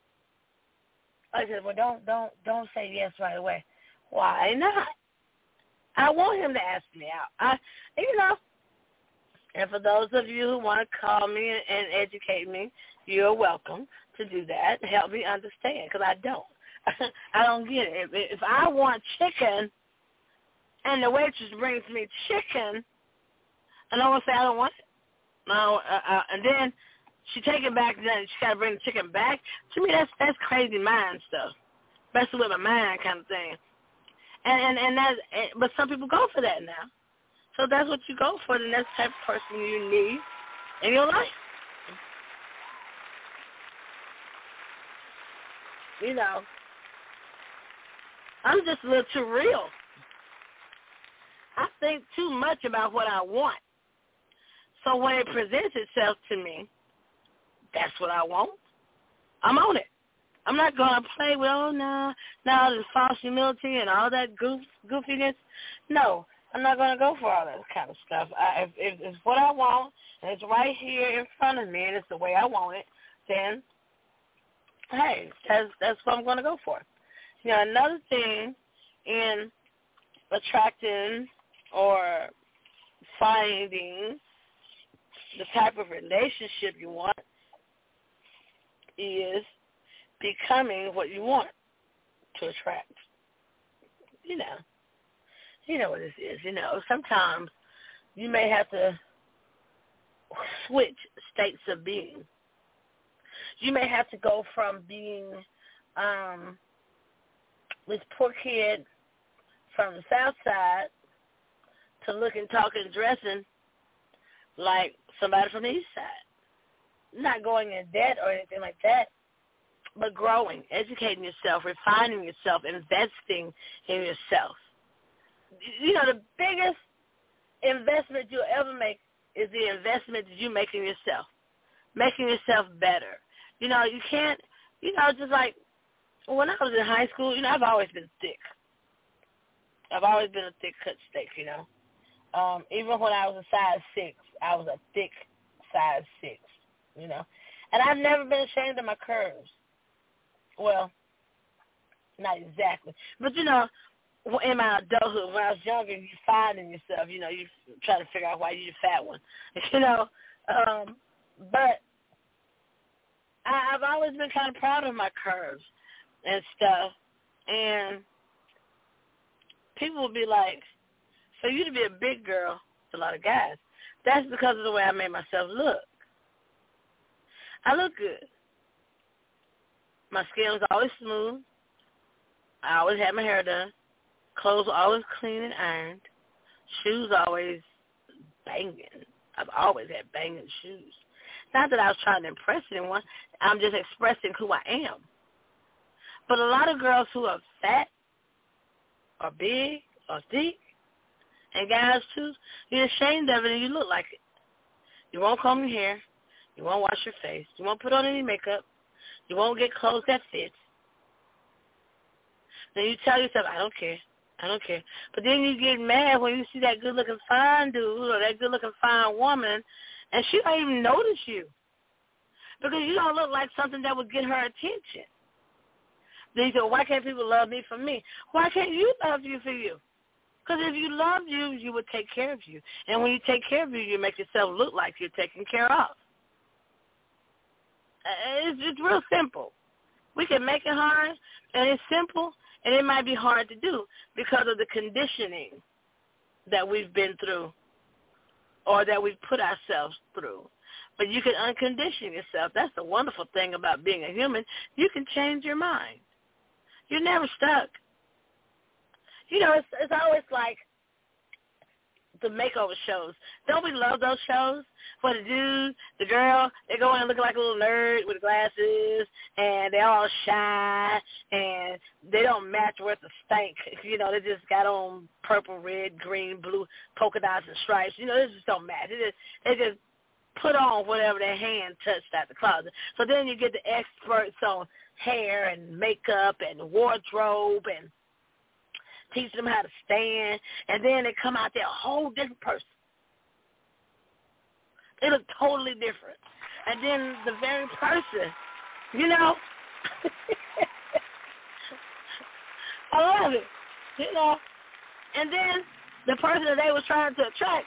I said, well, don't say yes right away. Why not? I want him to ask me out. And for those of you who want to call me and educate me, you're welcome to do that. Help me understand, because I don't. I don't get it. If I want chicken and the waitress brings me chicken, and I want to say I don't want it, no, and then she take it back, and then she got to bring the chicken back. To me, that's crazy mind stuff, messing with my mind kind of thing. But some people go for that now. So that's what you go for, the next type of person you need in your life. You know, I'm just a little too real. I think too much about what I want. So when it presents itself to me, that's what I want. I'm on it. I'm not going to play with, the false humility and all that goofiness. No, I'm not going to go for all that kind of stuff. If it's what I want, and it's right here in front of me, and it's the way I want it, then, hey, that's what I'm going to go for. You know, another thing in attracting or finding the type of relationship you want is becoming what you want to attract. You know what this is. You know, sometimes you may have to switch states of being. You may have to go from being this poor kid from the South Side to looking, talking, dressing like somebody from the East Side. Not going in debt or anything like that, but growing, educating yourself, refining yourself, investing in yourself. You know, the biggest investment you'll ever make is the investment that you make in yourself, making yourself better. You know, you can't, just like when I was in high school, I've always been thick. I've always been a thick-cut steak, Even when I was a size 6, I was a thick size 6, And I've never been ashamed of my curves. Well, not exactly. But, in my adulthood, when I was younger, you finding yourself, you try to figure out why you're the fat one, But I've always been kind of proud of my curves and stuff. And people will be like, for you to be a big girl, it's a lot of guys. That's because of the way I made myself look. I look good. My skin was always smooth. I always had my hair done. Clothes were always clean and ironed. Shoes always banging. I've always had banging shoes. Not that I was trying to impress anyone. I'm just expressing who I am. But a lot of girls who are fat or big or thick, and guys too, you're ashamed of it and you look like it. You won't comb your hair. You won't wash your face. You won't put on any makeup. You won't get clothes that fit. Then you tell yourself, I don't care. I don't care. But then you get mad when you see that good-looking fine dude or that good-looking fine woman, and she don't even notice you because you don't look like something that would get her attention. Then you say, why can't people love me for me? Why can't you love you for you? Because if you loved you, you would take care of you. And when you take care of you, you make yourself look like you're taken care of. It's real simple. We can make it hard, and it's simple, and it might be hard to do because of the conditioning that we've been through or that we've put ourselves through. But you can uncondition yourself. That's the wonderful thing about being a human. You can change your mind. You're never stuck. You know, it's always like the makeover shows. Don't we love those shows? For the dude, the girl, they go in looking like a little nerd with glasses, and they're all shy, and they don't match worth a stink. You know, they just got on purple, red, green, blue, polka dots and stripes. You know, they just don't match. They just put on whatever their hand touched at the closet. So then you get the experts on hair and makeup and wardrobe and teach them how to stand, and then they come out there a whole different person. They look totally different. And then the very person, you know, I love it, you know. And then the person that they was trying to attract,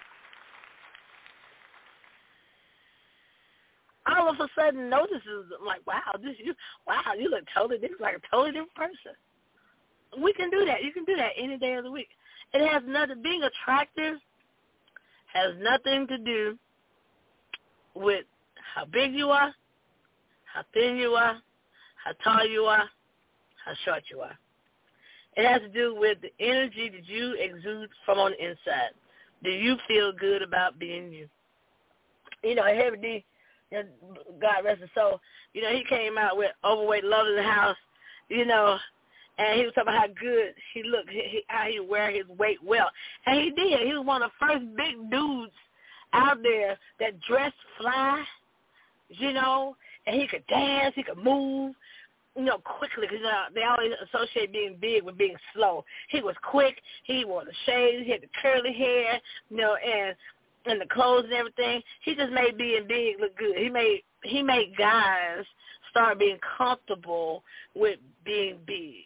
all of a sudden notices, like, wow, you look totally different, like a totally different person. We can do that. You can do that any day of the week. It has nothing, being attractive has nothing to do with how big you are, how thin you are, how tall you are, how short you are. It has to do with the energy that you exude from on the inside. Do you feel good about being you? You know, Heavy D, God rest his soul, you know, he came out with Overweight Love in the House, you know, and he was talking about how good he looked, how he wear his weight well. And he did. He was one of the first big dudes out there that dressed fly, you know, and he could dance, he could move, you know, quickly, because they always associate being big with being slow. He was quick. He wore the shades. He had the curly hair, you know, and the clothes and everything. He just made being big look good. He made guys start being comfortable with being big.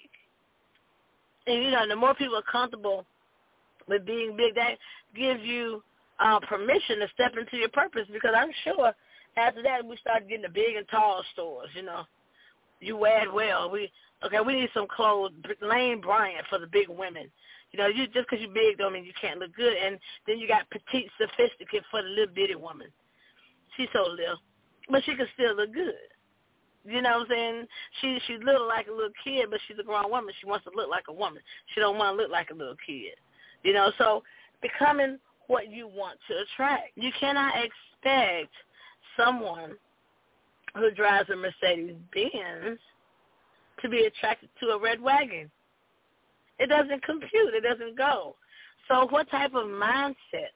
And, you know, the more people are comfortable with being big, that gives you permission to step into your purpose, because I'm sure after that we started getting the big and tall stores, you know. You wear it well. We need some clothes, Lane Bryant for the big women. You know, just because you're big don't mean you can't look good. And then you got petite, sophisticated for the little bitty woman. She's so little, but she can still look good. You know what I'm saying? She's little like a little kid, but she's a grown woman. She wants to look like a woman. She don't want to look like a little kid. You know, so becoming what you want to attract. You cannot expect someone who drives a Mercedes-Benz to be attracted to a red wagon. It doesn't compute. It doesn't go. So what type of mindset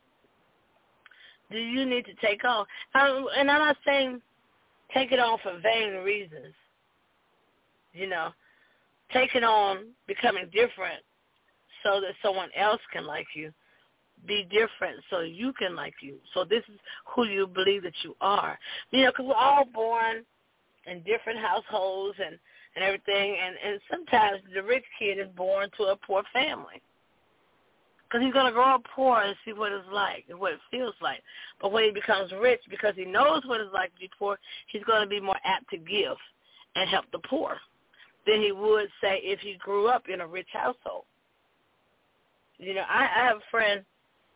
do you need to take on? And I'm not saying take it on for vain reasons. You know, take it on becoming different so that someone else can like you. Be different so you can like you. So this is who you believe that you are. You know, because we're all born in different households and everything, and sometimes the rich kid is born to a poor family. Because he's going to grow up poor and see what it's like and what it feels like. But when he becomes rich, because he knows what it's like to be poor, he's going to be more apt to give and help the poor than he would, say, if he grew up in a rich household. You know, I have a friend,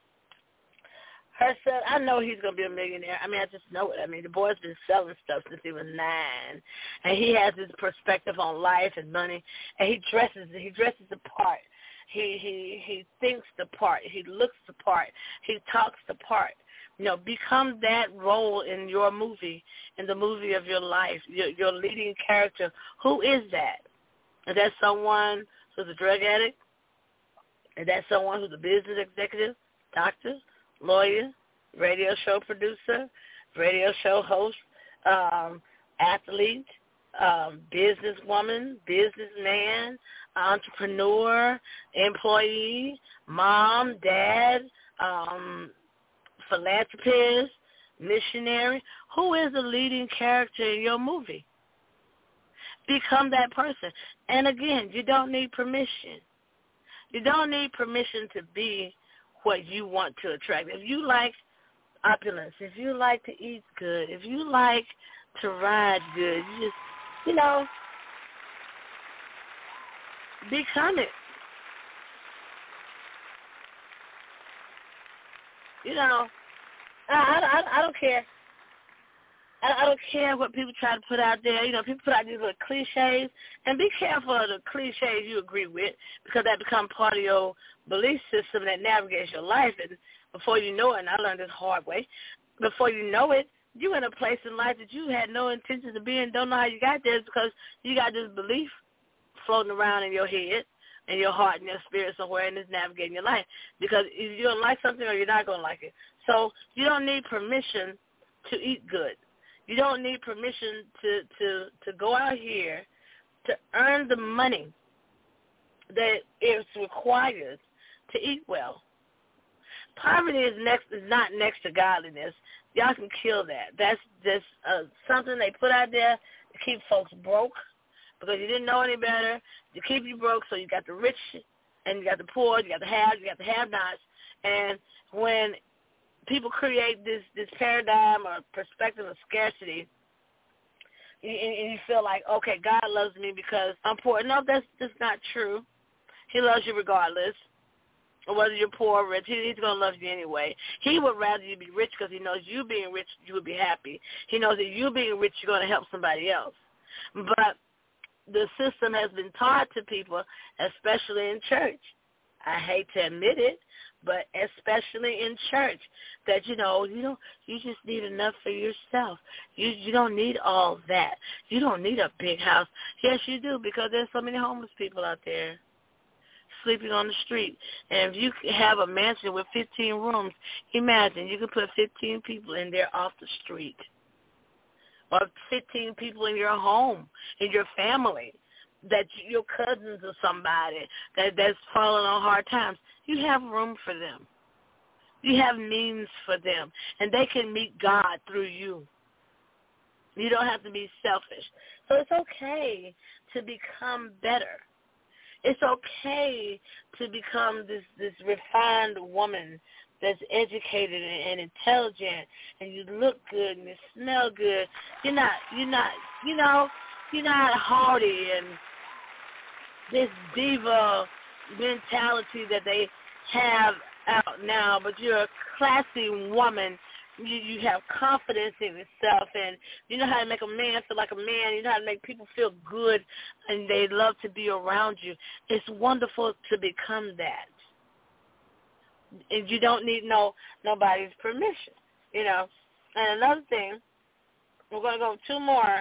her son, I know he's going to be a millionaire. I mean, I just know it. I mean, the boy's been selling stuff since he was 9, and he has this perspective on life and money, and he dresses the part. He thinks the part. He looks the part. He talks the part. Become that role in your movie, in the movie of your life, your leading character. Who is that? Is that someone who's a drug addict? Is that someone who's a business executive, doctor, lawyer, radio show producer, radio show host, athlete, businesswoman, businessman, entrepreneur, employee, mom, dad, philanthropist, missionary? Who is the leading character in your movie? Become that person. And again, you don't need permission. You don't need permission to be what you want to attract. If you like opulence, if you like to eat good, if you like to ride good, you just, become it. I don't care. I don't care what people try to put out there. People put out these little cliches, and be careful of the cliches you agree with, because that becomes part of your belief system that navigates your life. And before you know it, and I learned this hard way, before you know it, you're in a place in life that you had no intention to be in, don't know how you got there. It's because you got this belief floating around in your head, in your heart, and your spirit somewhere, and it's navigating your life. Because if you don't like something, or you're not going to like it. So you don't need permission to eat good. You don't need permission to go out here to earn the money that is required to eat well. Poverty is not next to godliness. Y'all can kill that. That's just something they put out there to keep folks broke, because you didn't know any better, to keep you broke. So you got the rich and you got the poor, you got the haves, you got the have-nots. And when people create this paradigm or perspective of scarcity, and you feel like, okay, God loves me because I'm poor. No, that's just not true. He loves you regardless. Whether you're poor or rich, he's going to love you anyway. He would rather you be rich, because he knows you being rich, you would be happy. He knows that you being rich, you're going to help somebody else. But the system has been taught to people, especially in church. I hate to admit it, but especially in church, that you just need enough for yourself. You don't need all that. You don't need a big house. Yes, you do, because there's so many homeless people out there sleeping on the street. And if you have a mansion with 15 rooms, imagine you can put 15 people in there off the street, or 15 people in your home, in your family, that your cousins or somebody that's falling on hard times. You have room for them. You have means for them, and they can meet God through you. You don't have to be selfish. So it's okay to become better. It's okay to become this refined woman that's educated and intelligent, and you look good and you smell good. You're not haughty and this diva mentality that they have out now, but you're a classy woman. You have confidence in yourself, and you know how to make a man feel like a man. You know how to make people feel good, and they love to be around you. It's wonderful to become that. And you don't need nobody's permission, And another thing, we're going to go 2 more,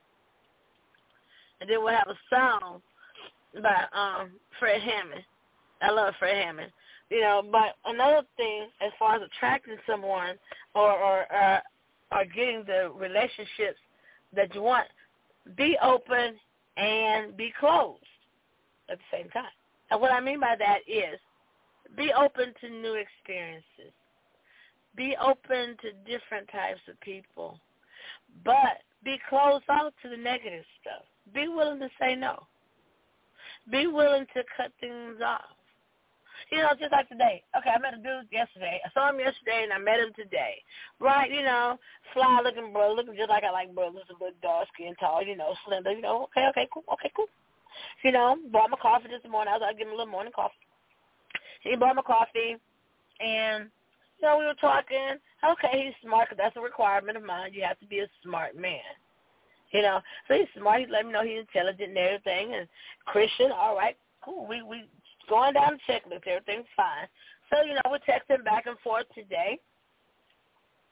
and then we'll have a song by Fred Hammond. I love Fred Hammond. But another thing, as far as attracting someone or getting the relationships that you want, be open and be closed at the same time. And what I mean by that is, be open to new experiences. Be open to different types of people. But be closed off to the negative stuff. Be willing to say no. Be willing to cut things off. Just like today. Okay, I met a dude yesterday. I saw him yesterday, and I met him today. Right, fly-looking brother, looking just like I like brothers, a little dark-skinned, tall, slender, okay, cool. Brought my coffee this morning. I was give him a little morning coffee. He brought my coffee, and, we were talking. Okay, he's smart, because that's a requirement of mine. You have to be a smart man. So he's smart. He let me know he's intelligent and everything, and Christian. All right, cool. We going down the checklist. Everything's fine. So, we're texting back and forth today.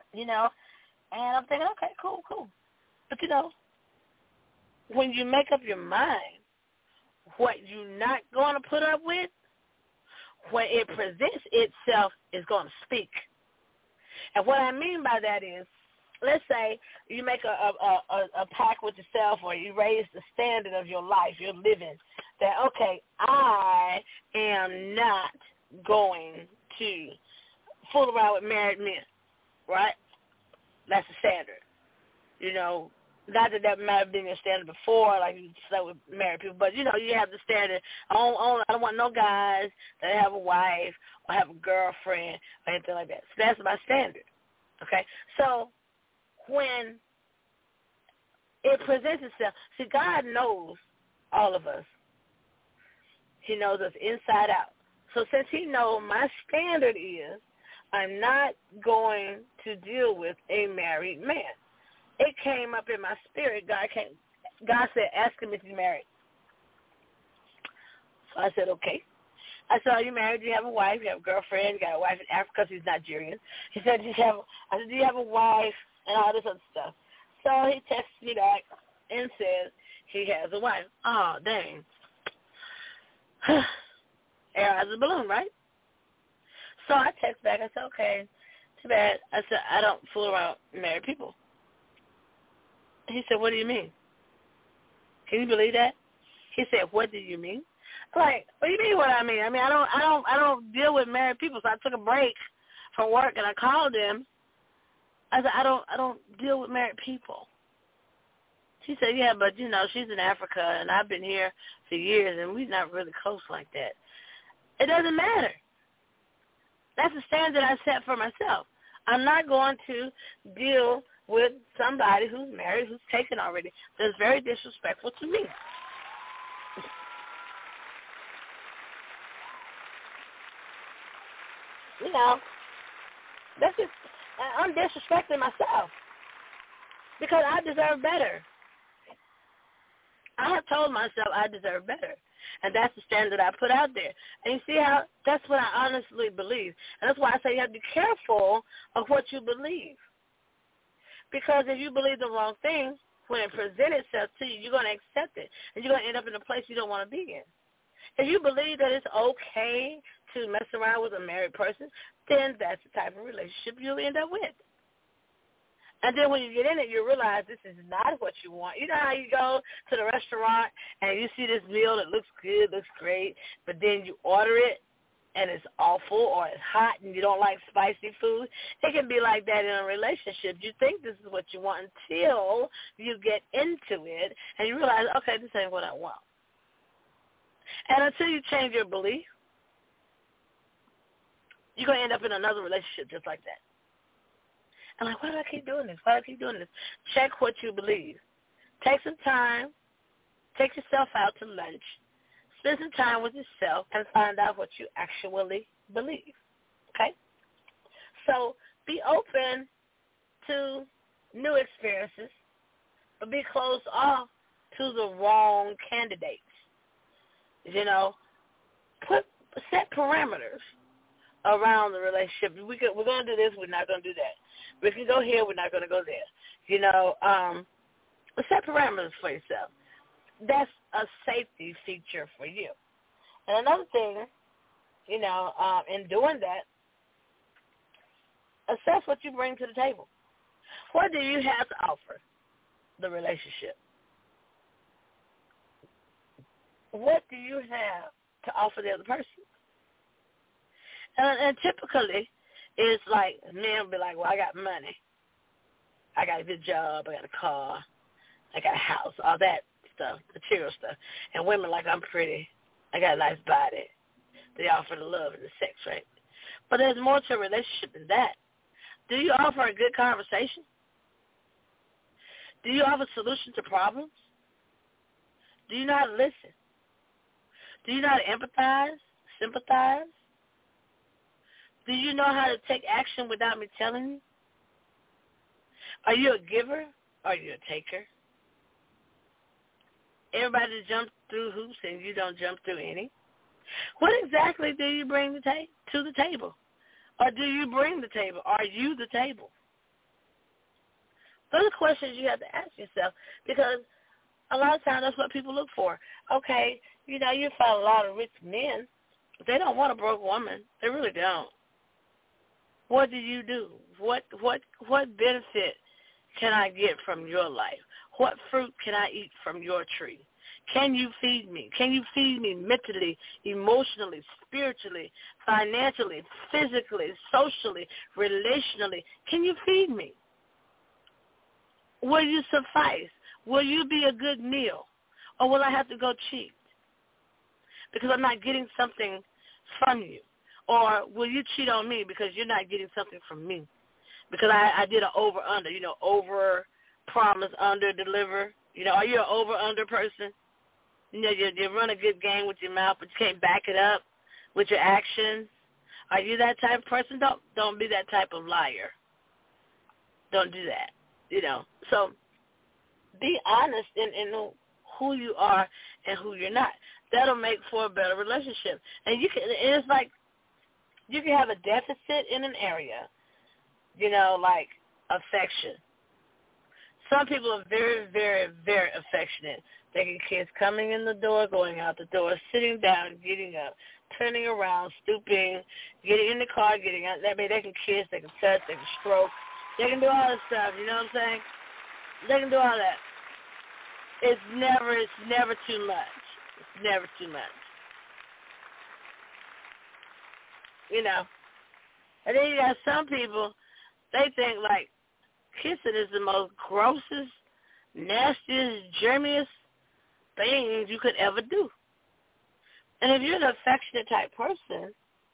And I'm thinking, okay, cool. But, when you make up your mind what you're not going to put up with, when it presents itself is going to speak. And what I mean by that is, let's say you make a pact with yourself, or you raise the standard of your life, your living, that, okay, I am not going to fool around with married men, right? That's the standard. Not that might have been your standard before, like you said with married people, but, you have the standard. I don't want no guys that have a wife or have a girlfriend or anything like that. So that's my standard, okay? So when it presents itself, see, God knows all of us. He knows us inside out. So since he knows my standard is I'm not going to deal with a married man. It came up in my spirit. God said, ask him if he's married. So I said, okay. I said, are you married? Do you have a wife? You have a girlfriend? You got a wife in Africa because he's Nigerian. He said, do you have a wife? And all this other stuff. So he texts me back and says he has a wife. Oh, dang. Air as a balloon, right? So I text back. I said, okay, too bad. I said, I don't fool around married people. He said, what do you mean? Can you believe that? He said, what do you mean? Like, what do you mean what I mean? I don't deal with married people. So I took a break from work and I called him. I said, I don't deal with married people. She said, yeah, but, she's in Africa and I've been here for years and we're not really close like that. It doesn't matter. That's the standard I set for myself. I'm not going to deal with somebody who's married, who's taken already. That's very disrespectful to me. That's just, I'm disrespecting myself because I deserve better. I have told myself I deserve better, and that's the standard I put out there. And you see how that's what I honestly believe, and that's why I say you have to be careful of what you believe, because if you believe the wrong thing, when it presents itself to you, you're going to accept it, and you're going to end up in a place you don't want to be in. If you believe that it's okay to mess around with a married person, then that's the type of relationship you'll end up with. And then when you get in it, you realize this is not what you want. You know how you go to the restaurant and you see this meal that looks good, looks great, but then you order it and it's awful or it's hot and you don't like spicy food? It can be like that in a relationship. You think this is what you want until you get into it and you realize, okay, this ain't what I want. And until you change your belief, you're going to end up in another relationship just like that. I'm like, why do I keep doing this? Why do I keep doing this? Check what you believe. Take some time. Take yourself out to lunch. Spend some time with yourself and find out what you actually believe. Okay? So be open to new experiences, but be closed off to the wrong candidates. Set parameters around the relationship. We're going to do this. We're not going to do that. We can go here. We're not going to go there. Set parameters for yourself. That's a safety feature for you. And another thing, in doing that, assess what you bring to the table. What do you have to offer the relationship? What do you have to offer the other person? And typically, it's like men will be like, well, I got money. I got a good job. I got a car. I got a house, all that stuff, material stuff. And women like, I'm pretty. I got a nice body. They offer the love and the sex, right? But there's more to a relationship than that. Do you offer a good conversation? Do you offer solutions to problems? Do you know how to listen? Do you know how to empathize, sympathize? Do you know how to take action without me telling you? Are you a giver or are you a taker? Everybody jumps through hoops and you don't jump through any. What exactly do you bring to the table? Or do you bring the table? Are you the table? Those are questions you have to ask yourself, because a lot of times that's what people look for. Okay, you know, you find a lot of rich men. They don't want a broke woman. They really don't. What do you do? What benefit can I get from your life? What fruit can I eat from your tree? Can you feed me? Can you feed me mentally, emotionally, spiritually, financially, physically, socially, relationally? Can you feed me? Will you suffice? Will you be a good meal? Or will I have to go cheap because I'm not getting something from you? Or will you cheat on me because you're not getting something from me? Because I did an over-under, you know, over-promise, under-deliver. You know, are you an over-under person? You know, you run a good game with your mouth, but you can't back it up with your actions. Are you that type of person? Don't be that type of liar. Don't do that, you know. So be honest in who you are and who you're not. That'll make for a better relationship. And it's like you can have a deficit in an area, you know, like affection. Some people are very, very, very affectionate. They can kiss coming in the door, going out the door, sitting down, getting up, turning around, stooping, getting in the car, getting out. They can kiss, they can touch, they can stroke. They can do all this stuff, you know what I'm saying? They can do all that. It's never too much. It's never too much. You know. And then you got some people, they think like kissing is the most grossest, nastiest, germiest things you could ever do. And if you're an affectionate type person,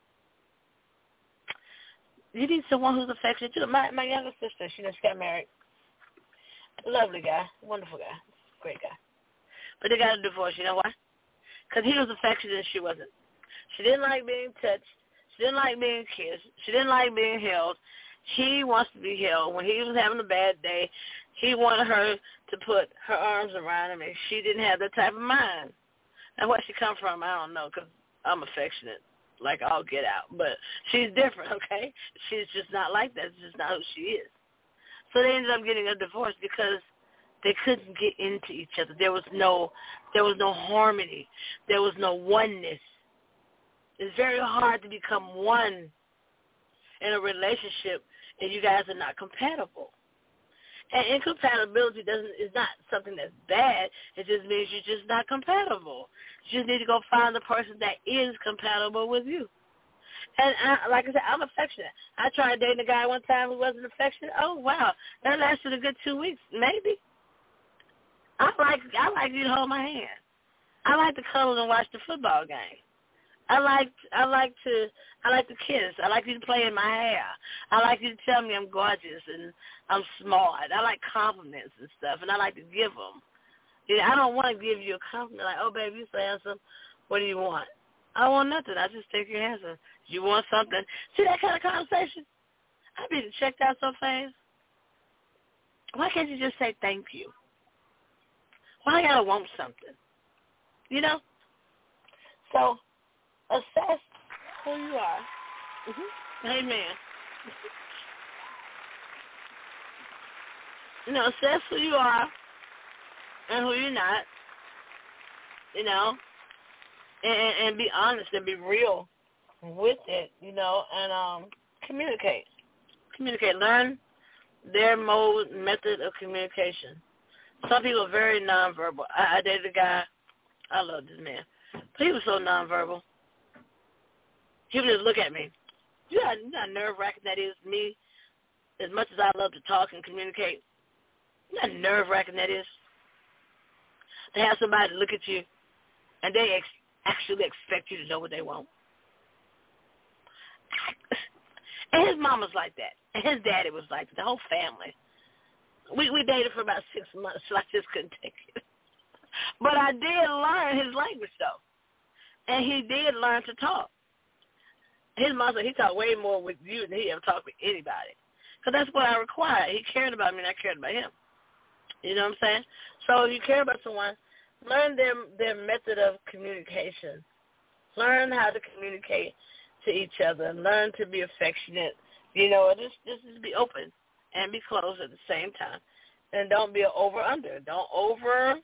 you need someone who's affectionate too. My younger sister, she just got married. Lovely guy, wonderful guy, great guy. But they got a divorce. You know why? Because he was affectionate and she wasn't. She didn't like being touched. She didn't like being kissed. She didn't like being held. He wants to be held. When he was having a bad day, he wanted her to put her arms around him, and she didn't have that type of mind. And where she come from, I don't know, because I'm affectionate, like I'll get out. But she's different, okay? She's just not like that. It's just not who she is. So they ended up getting a divorce because they couldn't get into each other. There was no harmony. There was no oneness. It's very hard to become one in a relationship and you guys are not compatible. And incompatibility is not something that's bad. It just means you're just not compatible. You just need to go find the person that is compatible with you. And like I said, I'm affectionate. I tried dating a guy one time who wasn't affectionate. Oh, wow. That lasted a good 2 weeks, maybe. I like you to hold my hand. I like to cuddle and watch the football game. I like to kiss. I like you to play in my hair. I like you to tell me I'm gorgeous and I'm smart. I like compliments and stuff, and I like to give them. You know, I don't want to give you a compliment like, oh, baby, you're so handsome. What do you want? I don't want nothing. I just think you're handsome. You want something? See that kind of conversation? I'd be checked out so fast. Why can't you just say thank you? Why I gotta want something? You know? So, assess who you are. Mm-hmm. Amen. You know, assess who you are and who you're not. You know? And be honest and be real with it, you know, and communicate. Communicate. Learn their method of communication. Some people are very nonverbal. I dated a guy. I love this man. But he was so nonverbal. He would just look at me. You know how nerve-wracking that is, me, as much as I love to talk and communicate. You know how nerve-wracking that is? To have somebody look at you and they actually expect you to know what they want. And his mom was like that. And his daddy was like that. The whole family. We dated for about 6 months, so I just couldn't take it. But I did learn his language, though. And he did learn to talk. His mom said he talked way more with you than he ever talked with anybody. Because that's what I required. He cared about me and I cared about him. You know what I'm saying? So if you care about someone, learn their method of communication. Learn how to communicate to each other. Learn to be affectionate. You know, just be open and be close at the same time. And don't be an over-under. Don't over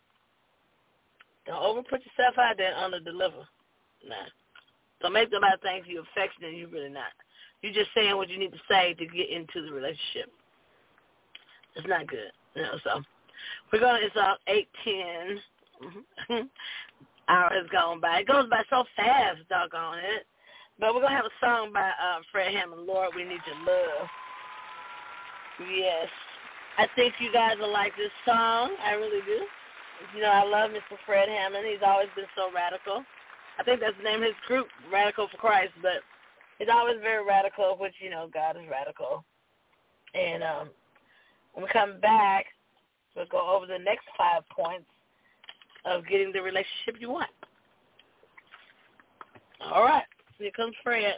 put yourself out there and under-deliver. Nah. Don't make somebody think you're affectionate and you're really not. You're just saying what you need to say to get into the relationship. It's not good. So it's 8:10. Hour has gone by. It goes by so fast, doggone it. But we're going to have a song by Fred Hammond, Lord, We Need Your Love. Yes. I think you guys will like this song. I really do. You know, I love Mr. Fred Hammond. He's always been so radical. I think that's the name of his group, Radical for Christ. But he's always very radical, which, you know, God is radical. And when we come back, we'll go over the next 5 points of getting the relationship you want. All right. Here comes Fred.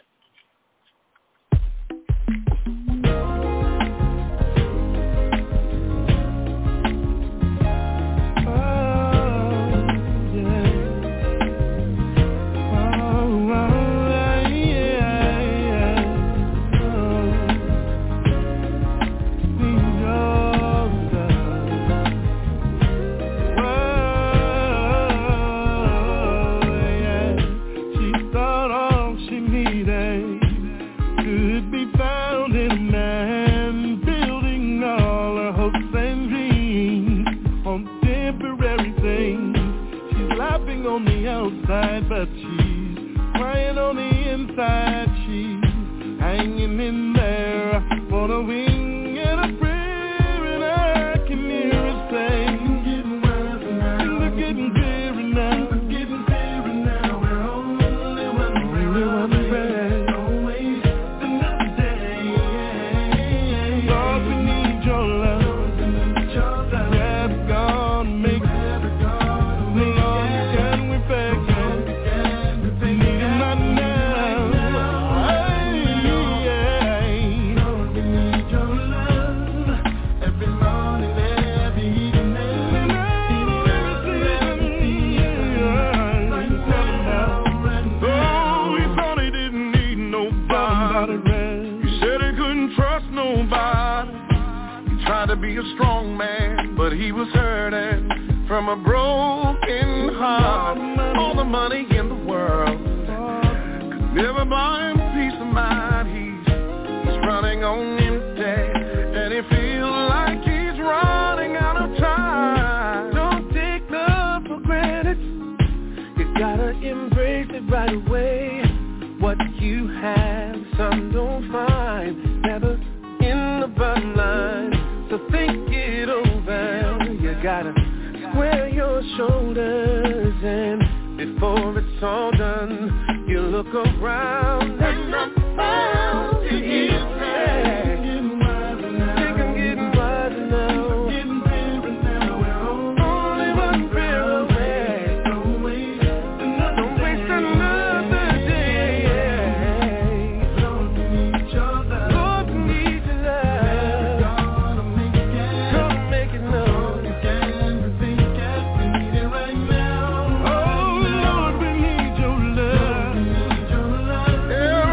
But she's crying on the inside. She's hanging in there for the wing and a prayer, and I can hear her say, getting worse now. Things are getting clearer now. Getting clearer now. We're only one prayer. Don't waste another day. Lord, we need your love. Never gonna make it. Can we beg? To be a strong man, but he was hurting from a broken heart. All the money in the world could never buy him peace of mind. He's running on empty, and he feels like he's running out of time. Don't take love for granted. You gotta embrace it right away. What you have, some don't find. Never in the bottom line. So think it over, you gotta square your shoulders, and before it's all done, you look around and I'm found to hear that. Think I'm getting wiser now. Getting clearer now. We're only one prayer away. Don't waste another day. Lord, we need your love. Lord, we need your love. Yeah.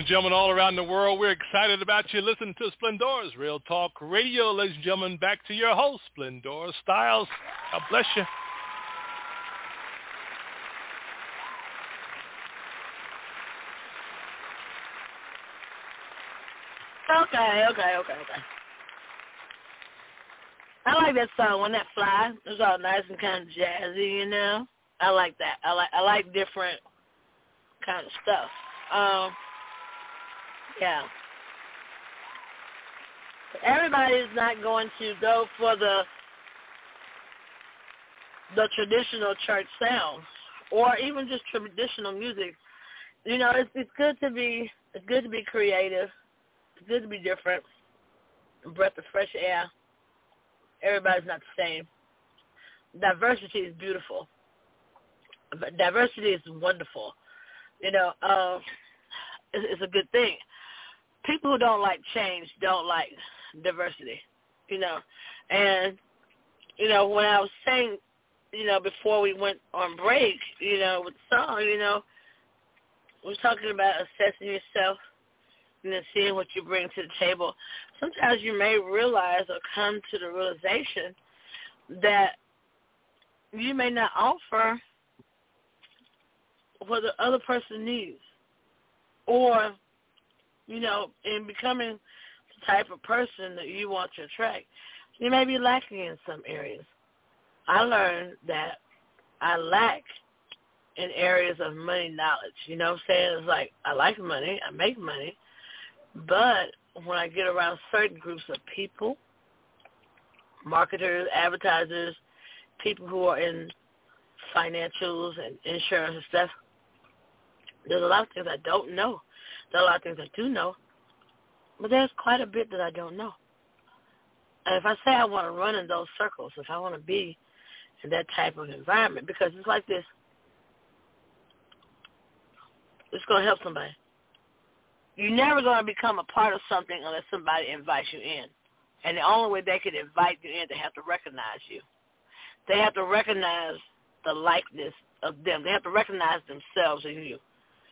and gentlemen all around the world, we're excited about you listening to Splendor's Real Talk Radio. Ladies and gentlemen, back to your host, Splendor Styles. God bless you. Okay. I like that song, When That Fly. It's all nice and kind of jazzy, you know. I like that. I like different kind of stuff. Yeah. Everybody is not going to go for the traditional church sound or even just traditional music. You know, it's good to be creative. It's good to be different. A breath of fresh air. Everybody's not the same. Diversity is beautiful. Diversity is wonderful. You know, it's a good thing. People who don't like change don't like diversity, you know. And, you know, when I was saying, you know, before we went on break, you know, with the song, you know, we're talking about assessing yourself and then seeing what you bring to the table. Sometimes you may realize or come to the realization that you may not offer what the other person needs. Or, you know, in becoming the type of person that you want to attract, you may be lacking in some areas. I learned that I lack in areas of money knowledge. You know what I'm saying? It's like I like money, I make money, but when I get around certain groups of people, marketers, advertisers, people who are in financials and insurance and stuff, there's a lot of things I don't know. There are a lot of things I do know, but there's quite a bit that I don't know. And if I say I want to run in those circles, if I want to be in that type of environment, because it's like this, it's going to help somebody. You're never going to become a part of something unless somebody invites you in. And the only way they can invite you in, they have to recognize you. They have to recognize the likeness of them. They have to recognize themselves in you.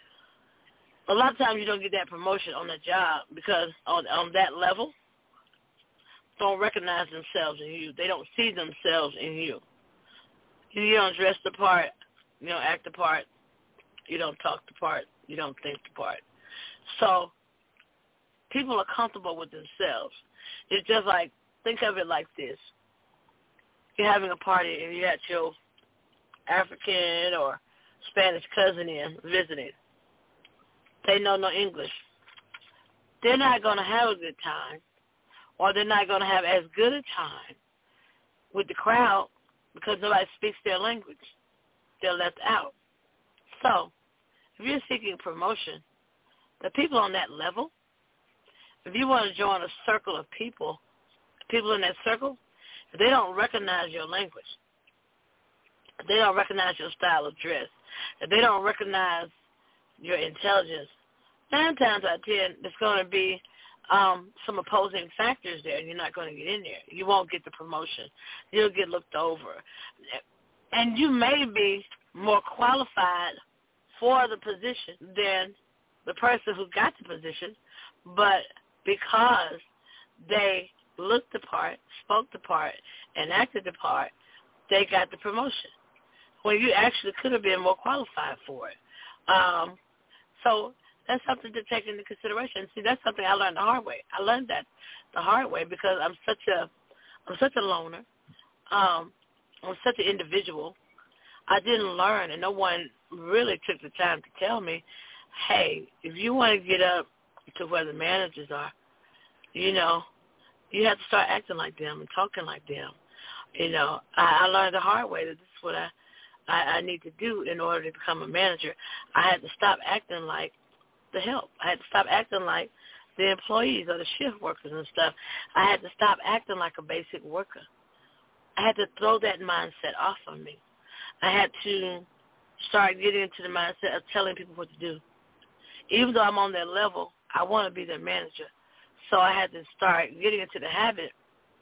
A lot of times you don't get that promotion on the job because on that level, don't recognize themselves in you. They don't see themselves in you. You don't dress the part. You don't act the part. You don't talk the part. You don't think the part. So people are comfortable with themselves. It's just like, think of it like this. You're having a party and you got your African or Spanish cousin in visiting. They know no English. They're not going to have a good time, or they're not going to have as good a time with the crowd because nobody speaks their language. They're left out. So if you're seeking promotion, the people on that level, if you want to join a circle of people in that circle, if they don't recognize your language, if they don't recognize your style of dress, if they don't recognize your intelligence, 9 times out of 10, there's going to be some opposing factors there, and you're not going to get in there. You won't get the promotion. You'll get looked over. And you may be more qualified for the position than the person who got the position, but because they looked the part, spoke the part, and acted the part, they got the promotion, when you actually could have been more qualified for it. So that's something to take into consideration. See, that's something I learned the hard way. I learned that the hard way because I'm such a loner. I'm such an individual. I didn't learn, and no one really took the time to tell me, hey, if you want to get up to where the managers are, you know, you have to start acting like them and talking like them. You know, I learned the hard way that this is what I need to do in order to become a manager. I had to stop acting like the help. I had to stop acting like the employees or the shift workers and stuff. I had to stop acting like a basic worker. I had to throw that mindset off of me. I had to start getting into the mindset of telling people what to do. Even though I'm on their level, I want to be their manager. So I had to start getting into the habit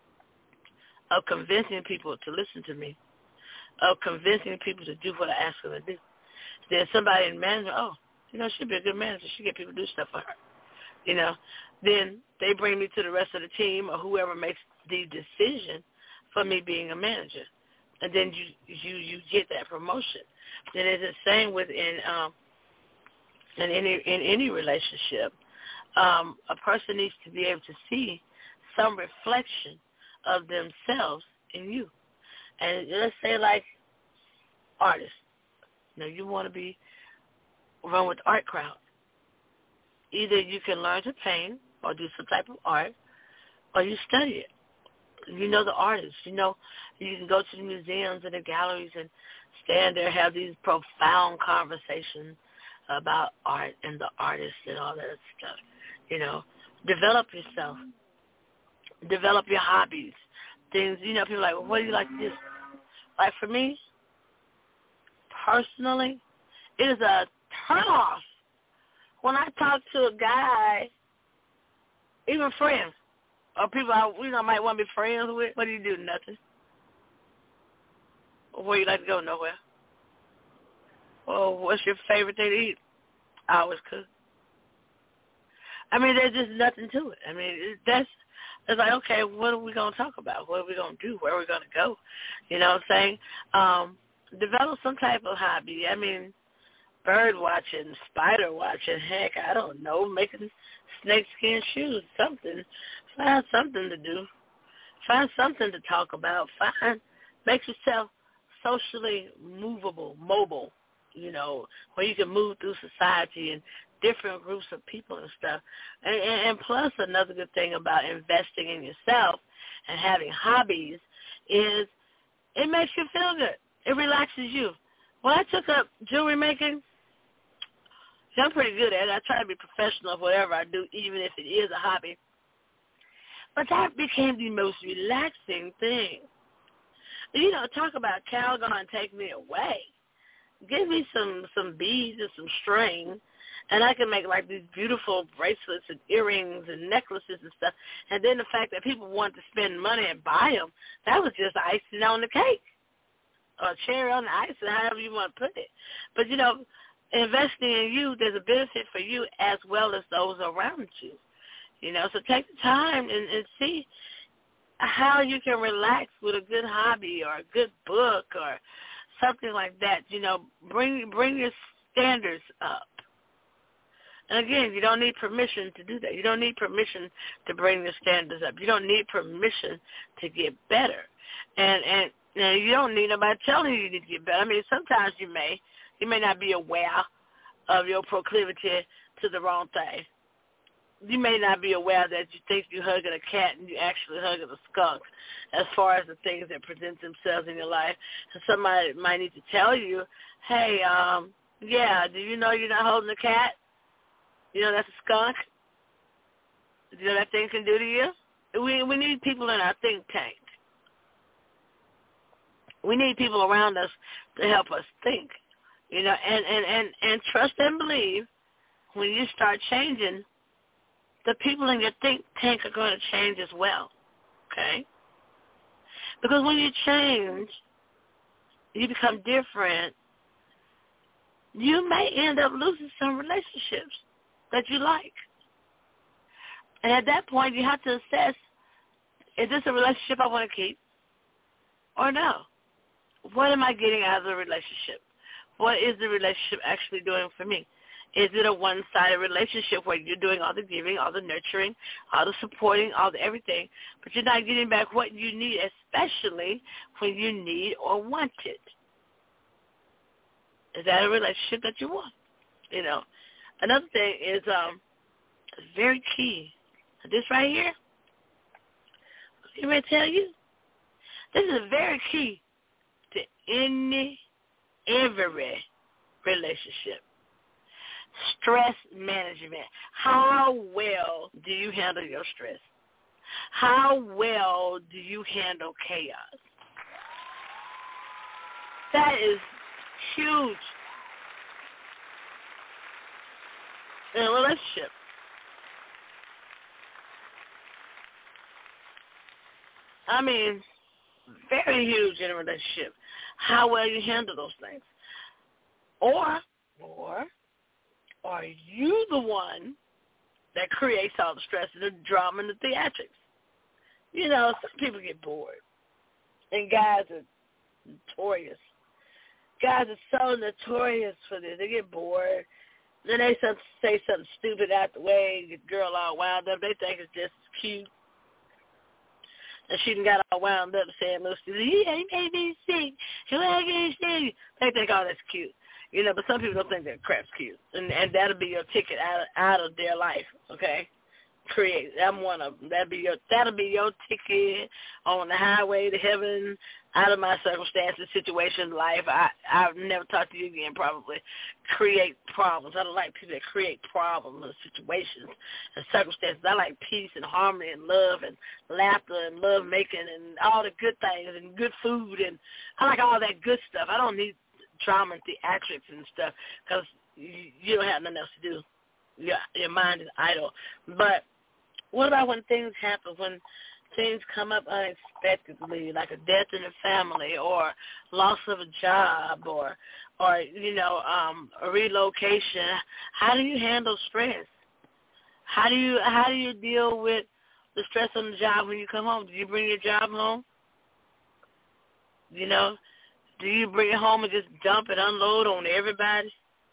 of convincing people to listen to me, of convincing people to do what I ask them to do. Then somebody in management, oh, she'd be a good manager. She'd get people to do stuff for her. Then they bring me to the rest of the team or whoever makes the decision for me being a manager. And then you get that promotion. Then it's the same within in any relationship. A person needs to be able to see some reflection of themselves in you. And let's say like artists. You want to run with the art crowd. Either you can learn to paint or do some type of art, or you study it. The artists. You can go to the museums and the galleries and stand there and have these profound conversations about art and the artists and all that stuff. Develop yourself. Develop your hobbies. Things, people are like, well, what do you like to do? Like for me, personally, it is a turn-off when I talk to a guy, even friends, or people I might want to be friends with. What do you do? Nothing. Where you like to go? Nowhere. Well, what's your favorite thing to eat? I always cook. There's just nothing to it. It's like, okay, what are we going to talk about? What are we going to do? Where are we going to go? You know what I'm saying? Develop some type of hobby. Bird watching, spider watching, heck, I don't know, making snakeskin shoes, something. Find something to do. Find something to talk about. Make yourself socially mobile, where you can move through society and different groups of people and stuff. And plus, another good thing about investing in yourself and having hobbies is it makes you feel good. It relaxes you. When I took up jewelry making, I'm pretty good at it. I try to be professional of whatever I do, even if it is a hobby. But that became the most relaxing thing. Talk about Calgon take me away. Give me some beads and some string, and I can make like these beautiful bracelets and earrings and necklaces and stuff. And then the fact that people want to spend money and buy them, that was just icing on the cake, or cherry on the ice, however you want to put it. But, investing in you, there's a benefit for you as well as those around you. So take the time and see how you can relax with a good hobby or a good book or something like that. Bring your standards up. And again, you don't need permission to do that. You don't need permission to bring your standards up. You don't need permission to get better. And you don't need nobody telling you need to get better. Sometimes you may not be aware of your proclivity to the wrong thing. You may not be aware that you think you're hugging a cat and you're actually hugging a skunk as far as the things that present themselves in your life. So somebody might need to tell you, hey, do you know you're not holding a cat? That's a skunk? You know that thing can do to you? We need people in our think tank. We need people around us to help us think. And trust and believe when you start changing, the people in your think tank are going to change as well, okay? Because when you change, you become different, you may end up losing some relationships that you like. And at that point, you have to assess, is this a relationship I want to keep or no? What am I getting out of the relationship? What is the relationship actually doing for me? Is it a one-sided relationship where you're doing all the giving, all the nurturing, all the supporting, all the everything, but you're not getting back what you need, especially when you need or want it? Is that a relationship that you want? Another thing is very key. This right here, let me tell you, this is very key to every relationship. Stress management. How well do you handle your stress? How well do you handle chaos? That is huge in a relationship. Very huge in a relationship. How well you handle those things. Or are you the one that creates all the stress and the drama and the theatrics? You know, some people get bored, and guys are notorious. Guys are so notorious for this. They get bored. Then they say something stupid out the way, get the girl all wound up. They think it's just cute. And she done got all wound up saying, he made me sick. They think, oh, that's cute. You know, but some people don't think that crap's cute. And that'll be your ticket out of their life, okay? I'm one of them. That'll be your ticket on the highway to heaven, out of my circumstances, situation, life. I'll never talk to you again, probably. Create problems. I don't like people that create problems and situations and circumstances. I like peace and harmony and love and laughter and love making and all the good things and good food, and I like all that good stuff. I don't need drama and theatrics and stuff because you don't have nothing else to do. Your mind is idle. But what about when things happen, when things come up unexpectedly, like a death in the family or loss of a job or you know, a relocation? How do you handle stress? How do you deal with the stress on the job when you come home? Do you bring your job home? You know, do you bring it home and just dump and unload on everybody?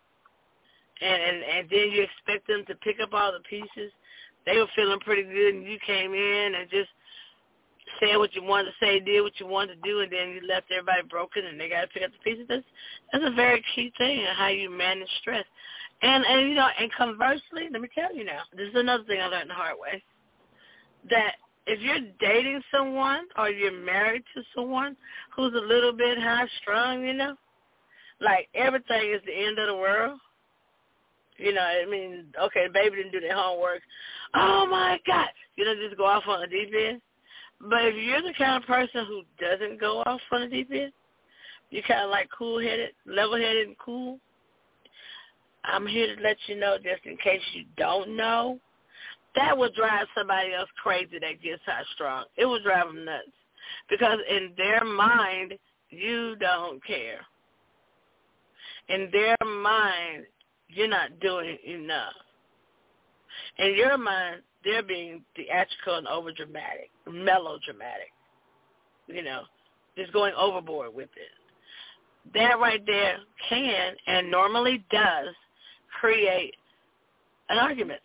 And then you expect them to pick up all the pieces? They were feeling pretty good, and you came in and just said what you wanted to say, did what you wanted to do, and then you left everybody broken, and they got to pick up the pieces. That's a very key thing in how you manage stress. And you know, and conversely, let me tell you now, this is another thing I learned the hard way, that if you're dating someone or you're married to someone who's a little bit high-strung, you know, like everything is the end of the world. You know, I mean, okay, the baby didn't do their homework. Oh, my God. You know, just go off on the deep end. But if you're the kind of person who doesn't go off on the deep end, you're kind of like cool-headed, level-headed and cool, I'm here to let you know, just in case you don't know, that will drive somebody else crazy that gets high-strung. It will drive them nuts. Because in their mind, you don't care. In their mind, you're not doing enough. In your mind, they're being theatrical and overdramatic, melodramatic, you know, just going overboard with it. That right there can and normally does create an argument.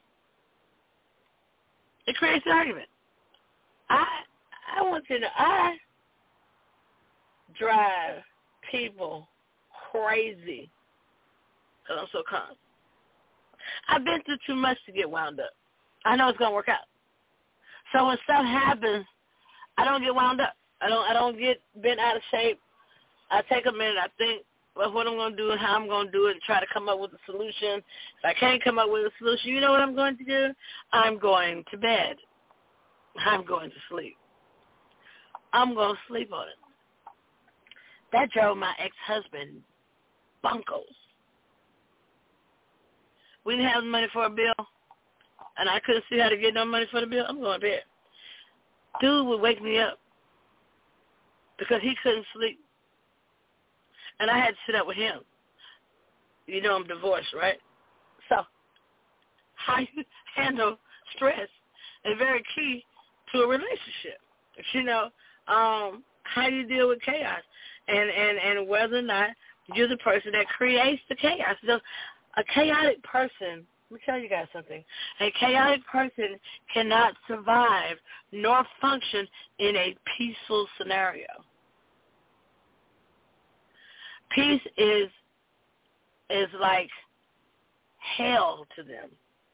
It creates an argument. I want you to know, I drive people crazy because I'm so calm. I've been through too much to get wound up. I know it's going to work out. So when stuff happens, I don't get wound up. I don't get bent out of shape. I take a minute. I think about what I'm going to do and how I'm going to do it and try to come up with a solution. If I can't come up with a solution, you know what I'm going to do? I'm going to bed. I'm going to sleep. I'm going to sleep on it. That drove my ex-husband bunkos. We didn't have money for a bill, and I couldn't see how to get no money for the bill. I'm going to bed. Dude would wake me up because he couldn't sleep, and I had to sit up with him. You know I'm divorced, right? So how you handle stress is very key to a relationship. You know, how you deal with chaos and whether or not you're the person that creates the chaos. So a chaotic person, let me tell you guys something, a chaotic person cannot survive nor function in a peaceful scenario. Peace is like hell to them.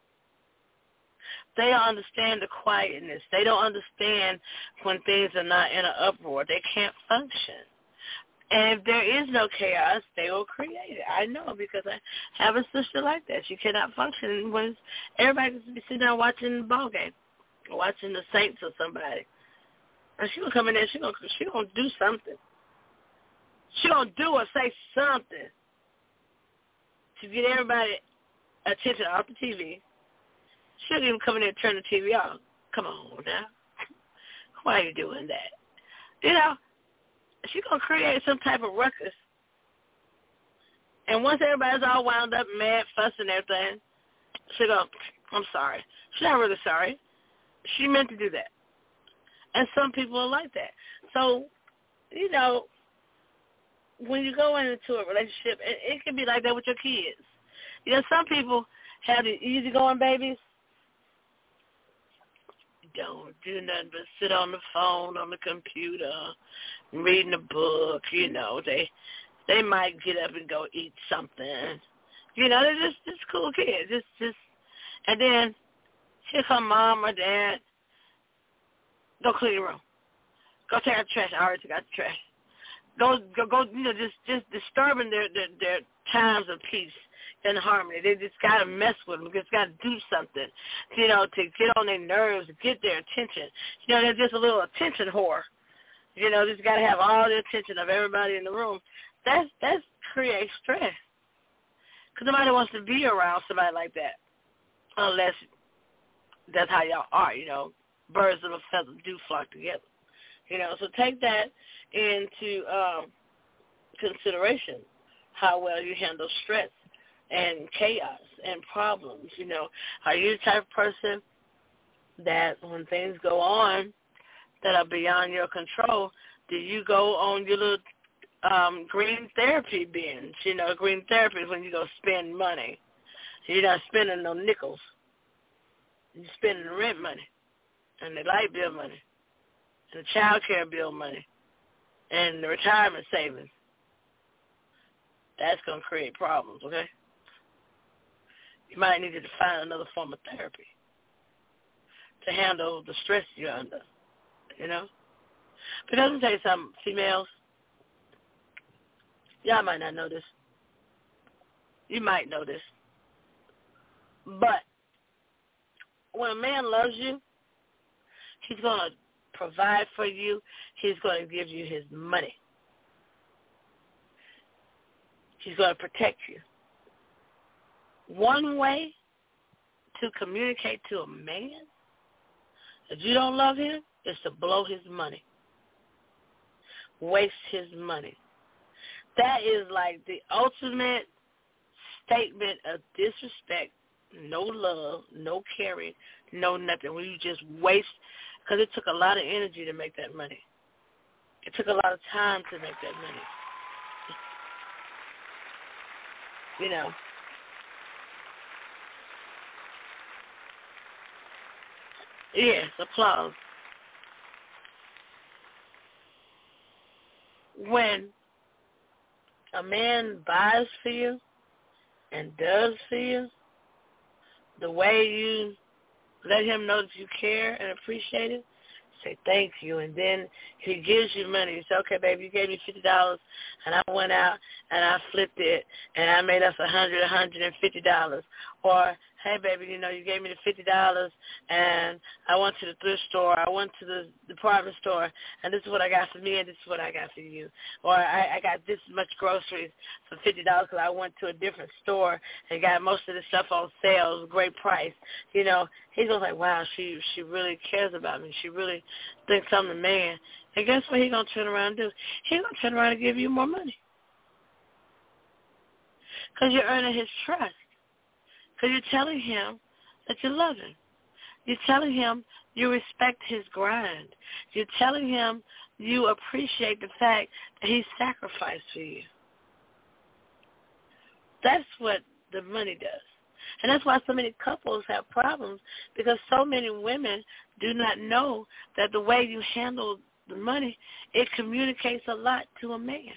They don't understand the quietness. They don't understand when things are not in an uproar. They can't function. And if there is no chaos, they will create it. I know because I have a sister like that. She cannot function when everybody's sitting there watching the ball game, watching the Saints or somebody. And she gonna come in there. She gonna do something. She gonna do or say something to get everybody attention off the TV. She don't even come in there and turn the TV off. Come on now. Why are you doing that? You know, she's going to create some type of ruckus. And once everybody's all wound up, mad, fussing and everything, She'll go, I'm sorry. She's not really sorry. She meant to do that. And some people are like that. So, you know, when you go into a relationship, it can be like that with your kids. You know, some people have the easygoing babies. Don't do nothing but sit on the phone, on the computer, reading a book. You know, they might get up and go eat something. You know, they're just cool kids. Just, and then here come mom or dad. Go clean your room. Go take out the trash. I already took out the trash. Go. You know, just disturbing their times of peace and harmony. They just got to mess with them. Just got to do something, you know, to get on their nerves, to get their attention. You know, they're just a little attention whore. You know, just got to have all the attention of everybody in the room. That creates stress. Because nobody wants to be around somebody like that unless that's how y'all are, you know. Birds of a feather do flock together. You know, so take that into consideration, how well you handle stress and chaos and problems. You know, are you the type of person that when things go on that are beyond your control, do you go on your little green therapy binge? You know, green therapy is when you go spend money. You're not spending no nickels. You're spending the rent money and the light bill money and the child care bill money and the retirement savings. That's going to create problems, okay? You might need to find another form of therapy to handle the stress you're under, you know? But let me tell you something, females. Y'all might not know this. You might know this. But when a man loves you, he's going to provide for you. He's going to give you his money. He's going to protect you. One way to communicate to a man that you don't love him is to blow his money, waste his money. That is like the ultimate statement of disrespect, no love, no caring, no nothing. When you just waste, because it took a lot of energy to make that money. It took a lot of time to make that money. You know. Yes, applause. When a man buys for you and does for you, the way you let him know that you care and appreciate it, say thank you, and then he gives you money. You say, okay, baby, you gave me $50, and I went out and I flipped it, and I made us $150. Or, hey, baby, you know, you gave me the $50, and I went to the thrift store, I went to the department store, and this is what I got for me, and this is what I got for you. Or I got this much groceries for $50 because I went to a different store and got most of the stuff on sale. It was a great price. You know, he's going to like, wow, she really cares about me. She really thinks I'm the man. And guess what he's going to turn around and do? He's going to turn around and give you more money. Because you're earning his trust. Because you're telling him that you love him. You're telling him you respect his grind. You're telling him you appreciate the fact that he sacrificed for you. That's what the money does. And that's why so many couples have problems, because so many women do not know that the way you handle the money, it communicates a lot to a man.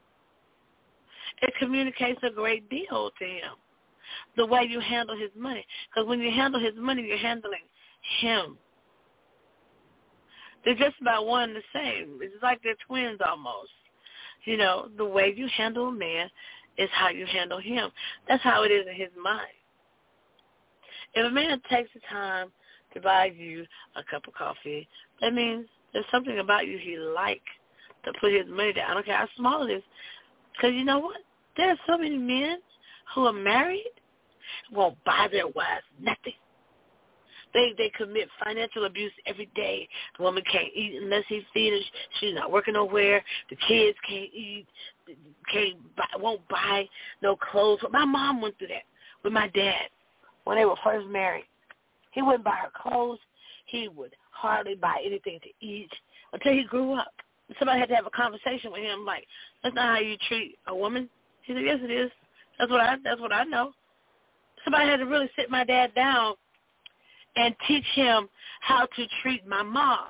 It communicates a great deal to him, the way you handle his money. Because when you handle his money, you're handling him. They're just about one and the same. It's like they're twins almost. You know, the way you handle a man is how you handle him. That's how it is in his mind. If a man takes the time to buy you a cup of coffee, that means there's something about you he likes to put his money down. I don't care how small it is. Because you know what? There are so many men who are married won't buy their wives nothing. They commit financial abuse every day. The woman can't eat unless he feeds her. She's not working nowhere. The kids can't eat. Won't buy no clothes. My mom went through that with my dad. when they were first married. He wouldn't buy her clothes. He would hardly buy anything to eat until he grew up. Somebody had to have a conversation with him, like, that's not how you treat a woman. He said, yes, it is. That's what I know. Somebody had to really sit my dad down and teach him how to treat my mom.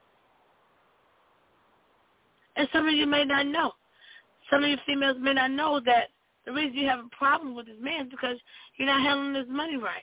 And some of you may not know. Some of you females may not know that the reason you have a problem with this man is because you're not handling his money right.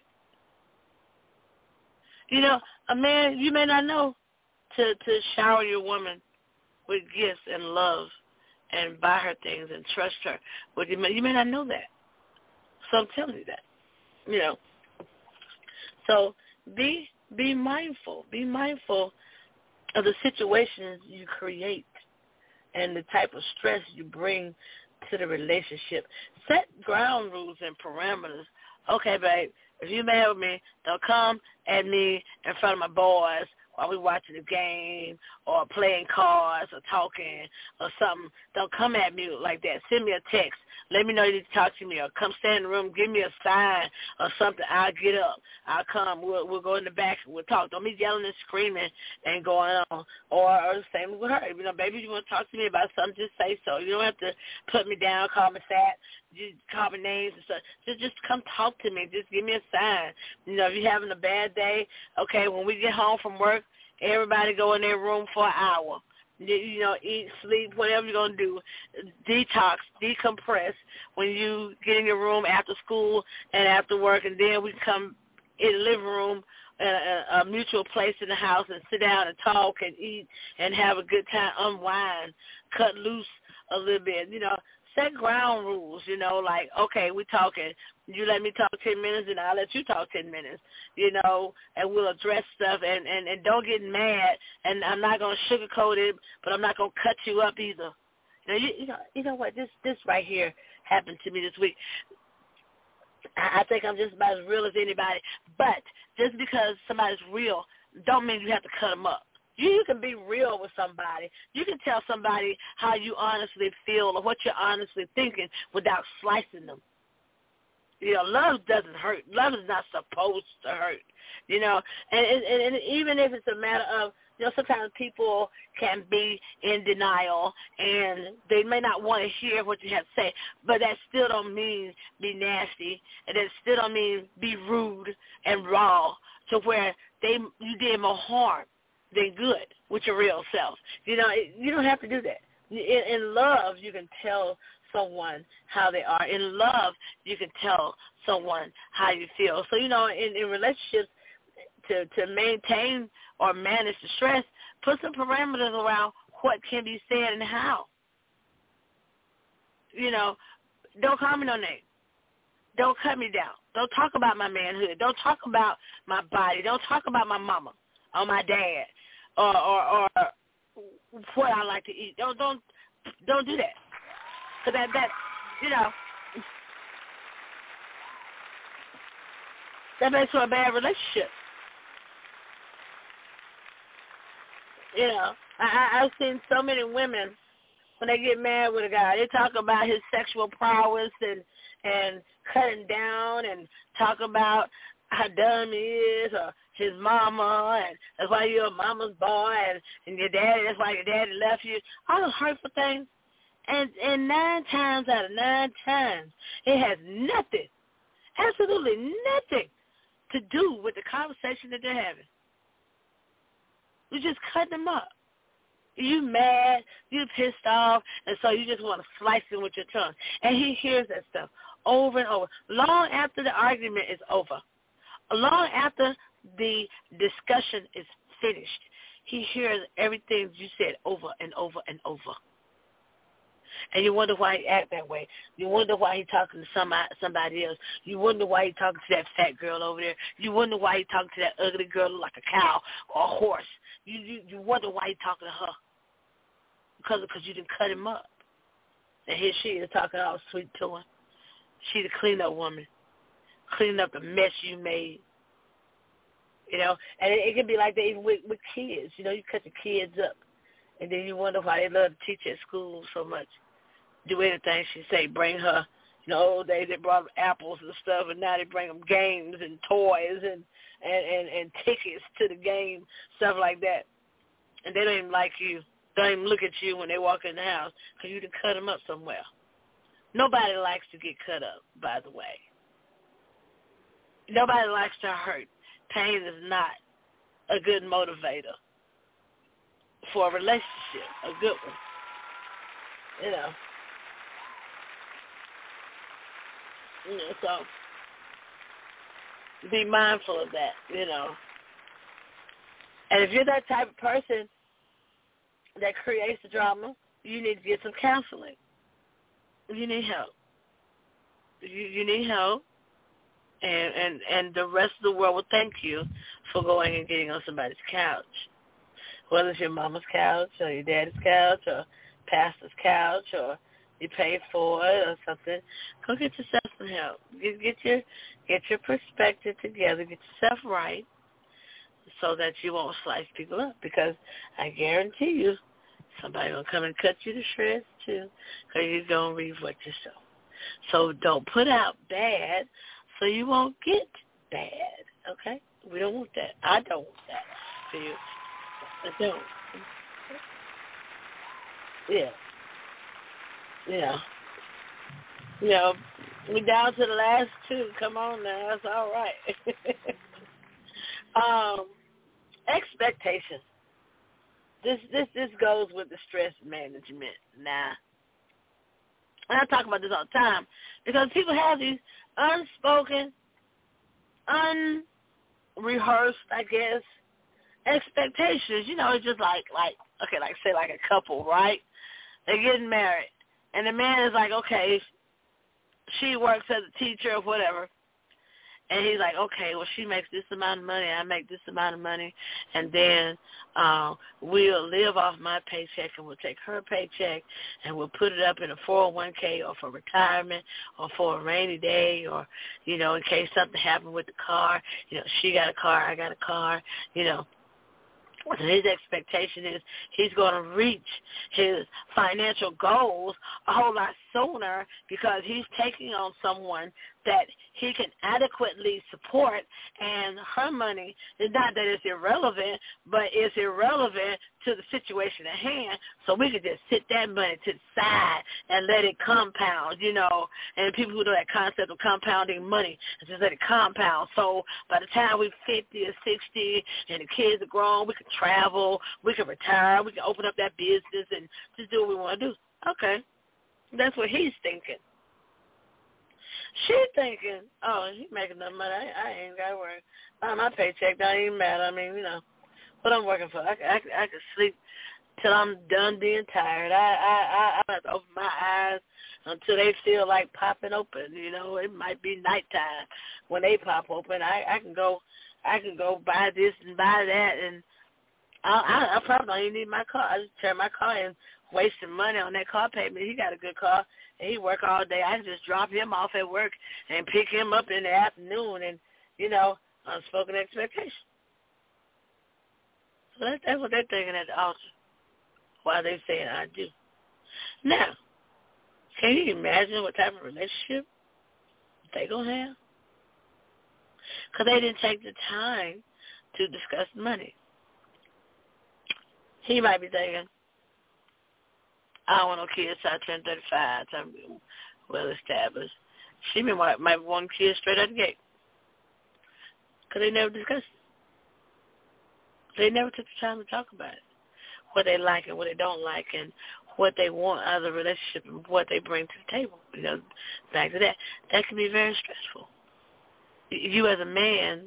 You know, a man, you may not know to shower your woman with gifts and love and buy her things and trust her. But you may not know that. So I'm telling you that. You know. So be mindful. Be mindful of the situations you create and the type of stress you bring to the relationship. Set ground rules and parameters. Okay, babe, if you mad with me, don't come at me in front of my boys while we watching the game or playing cards or talking or something. Don't come at me like that. Send me a text. Let me know you need to talk to me, or come stand in the room, give me a sign or something. I'll get up. I'll come. We'll go in the back. We'll talk. Don't be yelling and screaming and going on. Or the same with her. You know, baby, if you want to talk to me about something, just say so. You don't have to put me down, call me fat, just call me names and stuff. Just come talk to me. Just give me a sign. You know, if you're having a bad day, okay, when we get home from work, everybody go in their room for an hour. You know, eat, sleep, whatever you're going to do. Detox, decompress when you get in your room after school and after work, and then we come in the living room, a mutual place in the house, and sit down and talk and eat and have a good time, unwind, cut loose a little bit. You know, set ground rules, you know, like, okay, we're talking. You let me talk 10 minutes, and I'll let you talk 10 minutes, you know, and we'll address stuff, and don't get mad, and I'm not going to sugarcoat it, but I'm not going to cut you up either. You know what, this right here happened to me this week. I think I'm just about as real as anybody, but just because somebody's real don't mean you have to cut them up. You can be real with somebody. You can tell somebody how you honestly feel or what you're honestly thinking without slicing them. You know, love doesn't hurt. Love is not supposed to hurt. You know, and even if it's a matter of, you know, sometimes people can be in denial and they may not want to hear what you have to say, but that still don't mean be nasty, and that still don't mean be rude and raw to where you did more harm than good with your real self. You know, you don't have to do that. In love, you can tell someone how they are. In love, you can tell someone how you feel. So, you know, in relationships, to maintain or manage the stress, put some parameters around what can be said and how. You know, don't call me no name. Don't cut me down. Don't talk about my manhood. Don't talk about my body. Don't talk about my mama or my dad or what I like to eat. Don't do that. Because that you know, that makes for a bad relationship. You know, I've seen so many women, when they get mad with a guy, they talk about his sexual prowess and cutting down and talk about how dumb he is, or his mama, and that's why you're a mama's boy, and your daddy, that's why your daddy left you. All those hurtful things. And 9 times out of 9 times, it has nothing, absolutely nothing to do with the conversation that they're having. You just cut them up. You mad, you pissed off, and so you just want to slice him with your tongue. And he hears that stuff over and over, long after the argument is over, long after the discussion is finished. He hears everything you said over and over and over. And you wonder why he act that way. You wonder why he talking to somebody else. You wonder why he talking to that fat girl over there. You wonder why he talking to that ugly girl like a cow or a horse. You wonder why he talking to her. Because you didn't cut him up. And here she is talking all sweet to him. She's a clean-up woman, cleaning up the mess you made. You know, and it can be like that even with kids. You know, you cut the kids up, and then you wonder why they love to teach at school so much. Do anything she say, bring her They brought apples and stuff, and now they bring them games and toys and tickets to the game, stuff like that. And they don't even like you. They don't even look at you when they walk in the house because you done cut them up somewhere. Nobody likes to get cut up, by the way. Nobody likes to hurt. Pain is not a good motivator for a relationship, a good one. So be mindful of that, And if you're that type of person that creates the drama, you need to get some counseling. You need help. You need help, and the rest of the world will thank you for going and getting on somebody's couch, whether it's your mama's couch or your daddy's couch or pastor's couch or you paid for it or something. Go get yourself some help. Get your perspective together. Get yourself right so that you won't slice people up, because I guarantee you somebody going to come and cut you to shreds too, because you're going to revert yourself. So don't put out bad so you won't get bad, okay? We don't want that. I don't want that for you. I don't. We down to the last two. Come on now. That's all right. Expectations. This goes with the stress management. Now, and I talk about this all the time because people have these unspoken, unrehearsed, I guess, expectations. It's just like say a couple, right? They're getting married, and the man is like, okay, she works as a teacher or whatever, and he's like, okay, well, she makes this amount of money, I make this amount of money, and then we'll live off my paycheck, and we'll take her paycheck, and we'll put it up in a 401k or for retirement or for a rainy day or, in case something happened with the car. She got a car, I got a car, And his expectation is he's going to reach his financial goals a whole lot sooner because he's taking on someone that he can adequately support, and her money is not that it's irrelevant, but it's irrelevant to the situation at hand, so we could just sit that money to the side and let it compound, and people who know that concept of compounding money, just let it compound. So by the time we're 50 or 60 and the kids are grown, we can travel, we can retire, we can open up that business and just do what we want to do. Okay. That's what he's thinking. She's thinking, oh, he's making enough money. I ain't got to worry. My paycheck don't even matter. I mean, what I'm working for. I can sleep till I'm done being tired. I have to open my eyes until they feel like popping open. It might be nighttime when they pop open. I can go buy this and buy that, and I probably don't even need my car. I just turn my car in, wasting money on that car payment. He got a good car, and he work all day. I can just drop him off at work and pick him up in the afternoon, and, unspoken expectation. So that's what they're thinking at the altar while they saying I do. Now, can you imagine what type of relationship they going to have? Because they didn't take the time to discuss money. He might be thinking, I don't want no kids till I turn 35, till I'm well established. She might want kids straight out the gate. Because they never discussed it. They never took the time to talk about it. What they like and what they don't like, and what they want out of the relationship and what they bring to the table. Back to that. That can be very stressful. You as a man,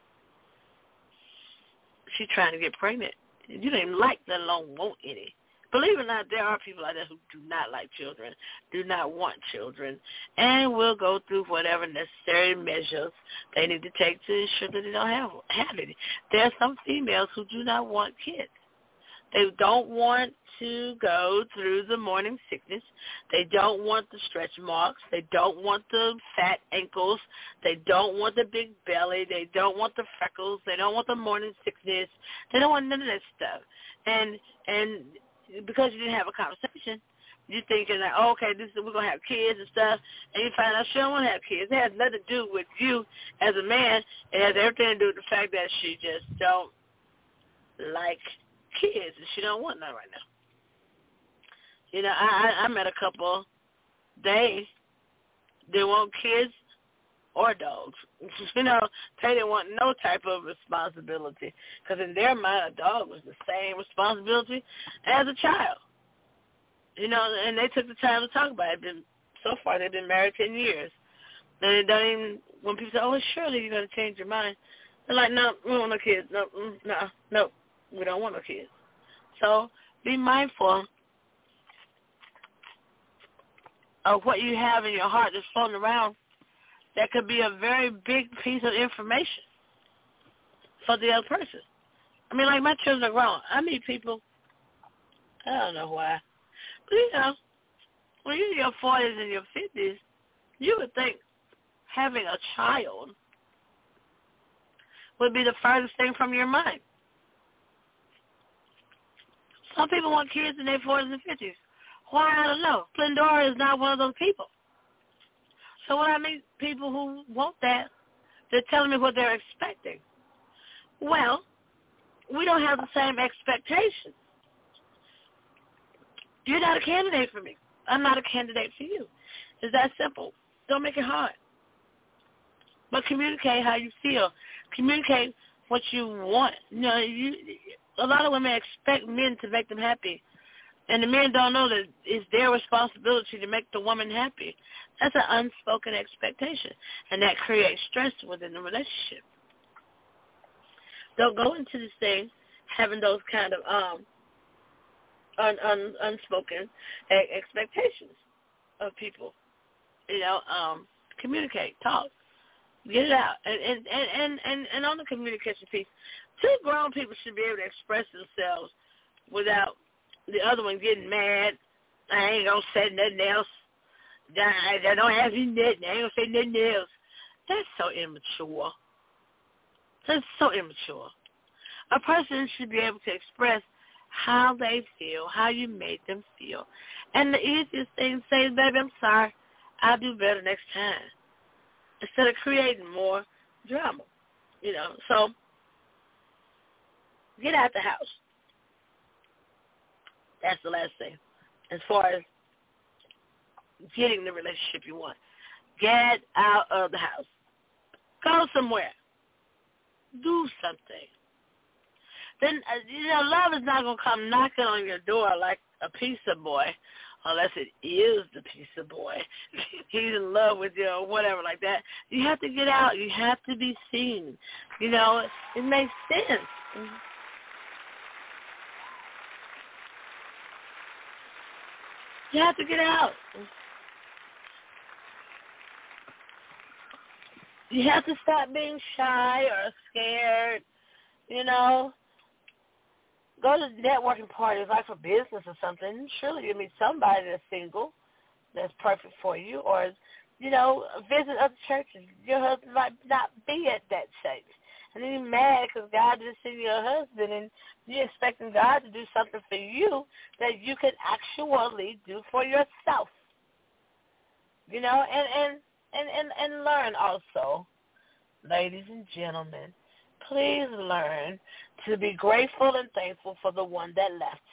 she's trying to get pregnant. You don't even like, let alone want any. Believe it or not, there are people out there who do not like children, do not want children, and will go through whatever necessary measures they need to take to ensure that they don't have any. There are some females who do not want kids. They don't want to go through the morning sickness. They don't want the stretch marks. They don't want the fat ankles. They don't want the big belly. They don't want the freckles. They don't want the morning sickness. They don't want none of that stuff. And because you didn't have a conversation, you thinking like, oh, okay, we're going to have kids and stuff, and you find out she don't want to have kids. It has nothing to do with you as a man. It has everything to do with the fact that she just don't like kids, and she don't want none right now. You know, I met a couple, they want kids or dogs. You know, they didn't want no type of responsibility, because in their mind, a dog was the same responsibility as a child. You know, and they took the time to talk about it. So far, they've been married 10 years. And they don't even, when people say, oh, surely you're going to change your mind, they're like, no, we don't want no kids. No, we don't want no kids. So be mindful of what you have in your heart that's floating around. That could be a very big piece of information for the other person. I mean, like, my children are grown. I meet people, I don't know why, but, you know, when you're in your 40s and your 50s, you would think having a child would be the furthest thing from your mind. Some people want kids in their 40s and 50s. Why? I don't know. Glendora is not one of those people. So when I meet people who want that, they're telling me what they're expecting. Well, we don't have the same expectations. You're not a candidate for me. I'm not a candidate for you. It's that simple. Don't make it hard. But communicate how you feel. Communicate what you want. You know, a lot of women expect men to make them happy. And the men don't know that it's their responsibility to make the woman happy. That's an unspoken expectation, and that creates stress within the relationship. Don't go into this thing having those kind of unspoken expectations of people. You know, communicate, talk, get it out, and on the communication piece, two grown people should be able to express themselves without the other one getting mad. I ain't gonna say nothing else. I don't have you nothing. I ain't gonna say nothing else. That's so immature. That's so immature. A person should be able to express how they feel, how you made them feel. And the easiest thing to say is, baby, I'm sorry. I'll do better next time. Instead of creating more drama. You know, so get out the house. That's the last thing. As far as getting the relationship you want. Get out of the house. Go somewhere. Do something. Then, you know, love is not going to come knocking on your door like a pizza boy, unless it is the pizza boy. He's in love with you or whatever like that. You have to get out. You have to be seen. You know, it makes sense. You have to get out. You have to stop being shy or scared, you know. Go to networking parties, like for business or something. Surely you'll meet somebody that's single, that's perfect for you. Or, you know, visit other churches. Your husband might not be at that church. And then you're mad because God didn't send you a husband, and you're expecting God to do something for you that you can actually do for yourself. You know, and learn also, ladies and gentlemen, please learn to be grateful and thankful for the one that left.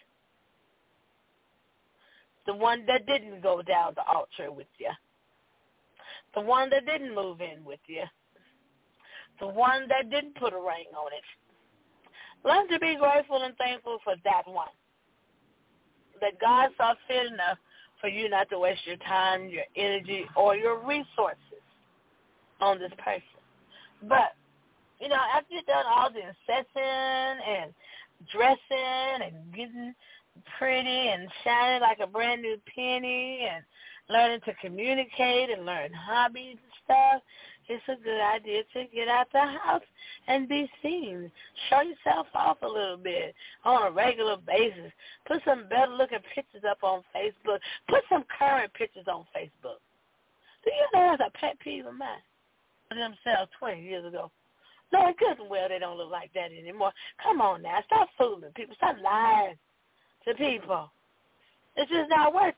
The one that didn't go down the altar with you. The one that didn't move in with you. The one that didn't put a ring on it. Learn to be grateful and thankful for that one. That God saw fit enough for you not to waste your time, your energy, or your resources on this person. But, you know, after you've done all the assessing and dressing and getting pretty and shining like a brand new penny and learning to communicate and learn hobbies and stuff, it's a good idea to get out the house and be seen. Show yourself off a little bit on a regular basis. Put some better-looking pictures up on Facebook. Put some current pictures on Facebook. Do you know that's a pet peeve of mine? Themselves 20 years ago. No, good and well they don't look like that anymore. Come on now. Stop fooling people. Stop lying to people. It's just not worth it.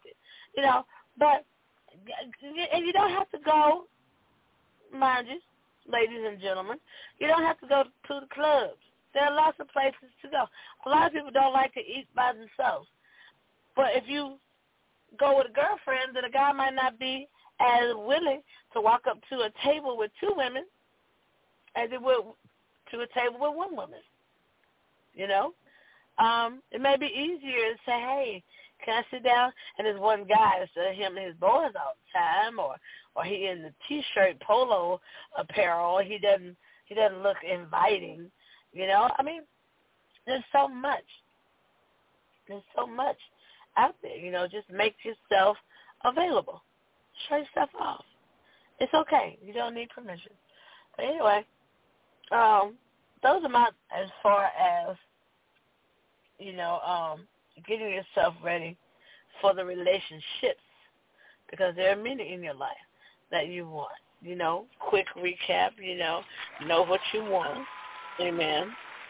you know. But and you don't have to go, mind you, ladies and gentlemen, you don't have to go to the clubs. There are lots of places to go. A lot of people don't like to eat by themselves. But if you go with a girlfriend, then a guy might not be as willing to walk up to a table with two women as it would to a table with one woman. You know? It may be easier to say, hey, can I sit down? And there's one guy instead of him and his boys all the time, or he in the T-shirt polo apparel. He doesn't look inviting. You know, I mean, there's so much. There's so much out there. You know, just make yourself available. Show yourself off. It's okay. You don't need permission. But anyway, those are my, as far as, you know, getting yourself ready for the relationships, because there are many in your life that you want. You know, quick recap, you know what you want. Amen.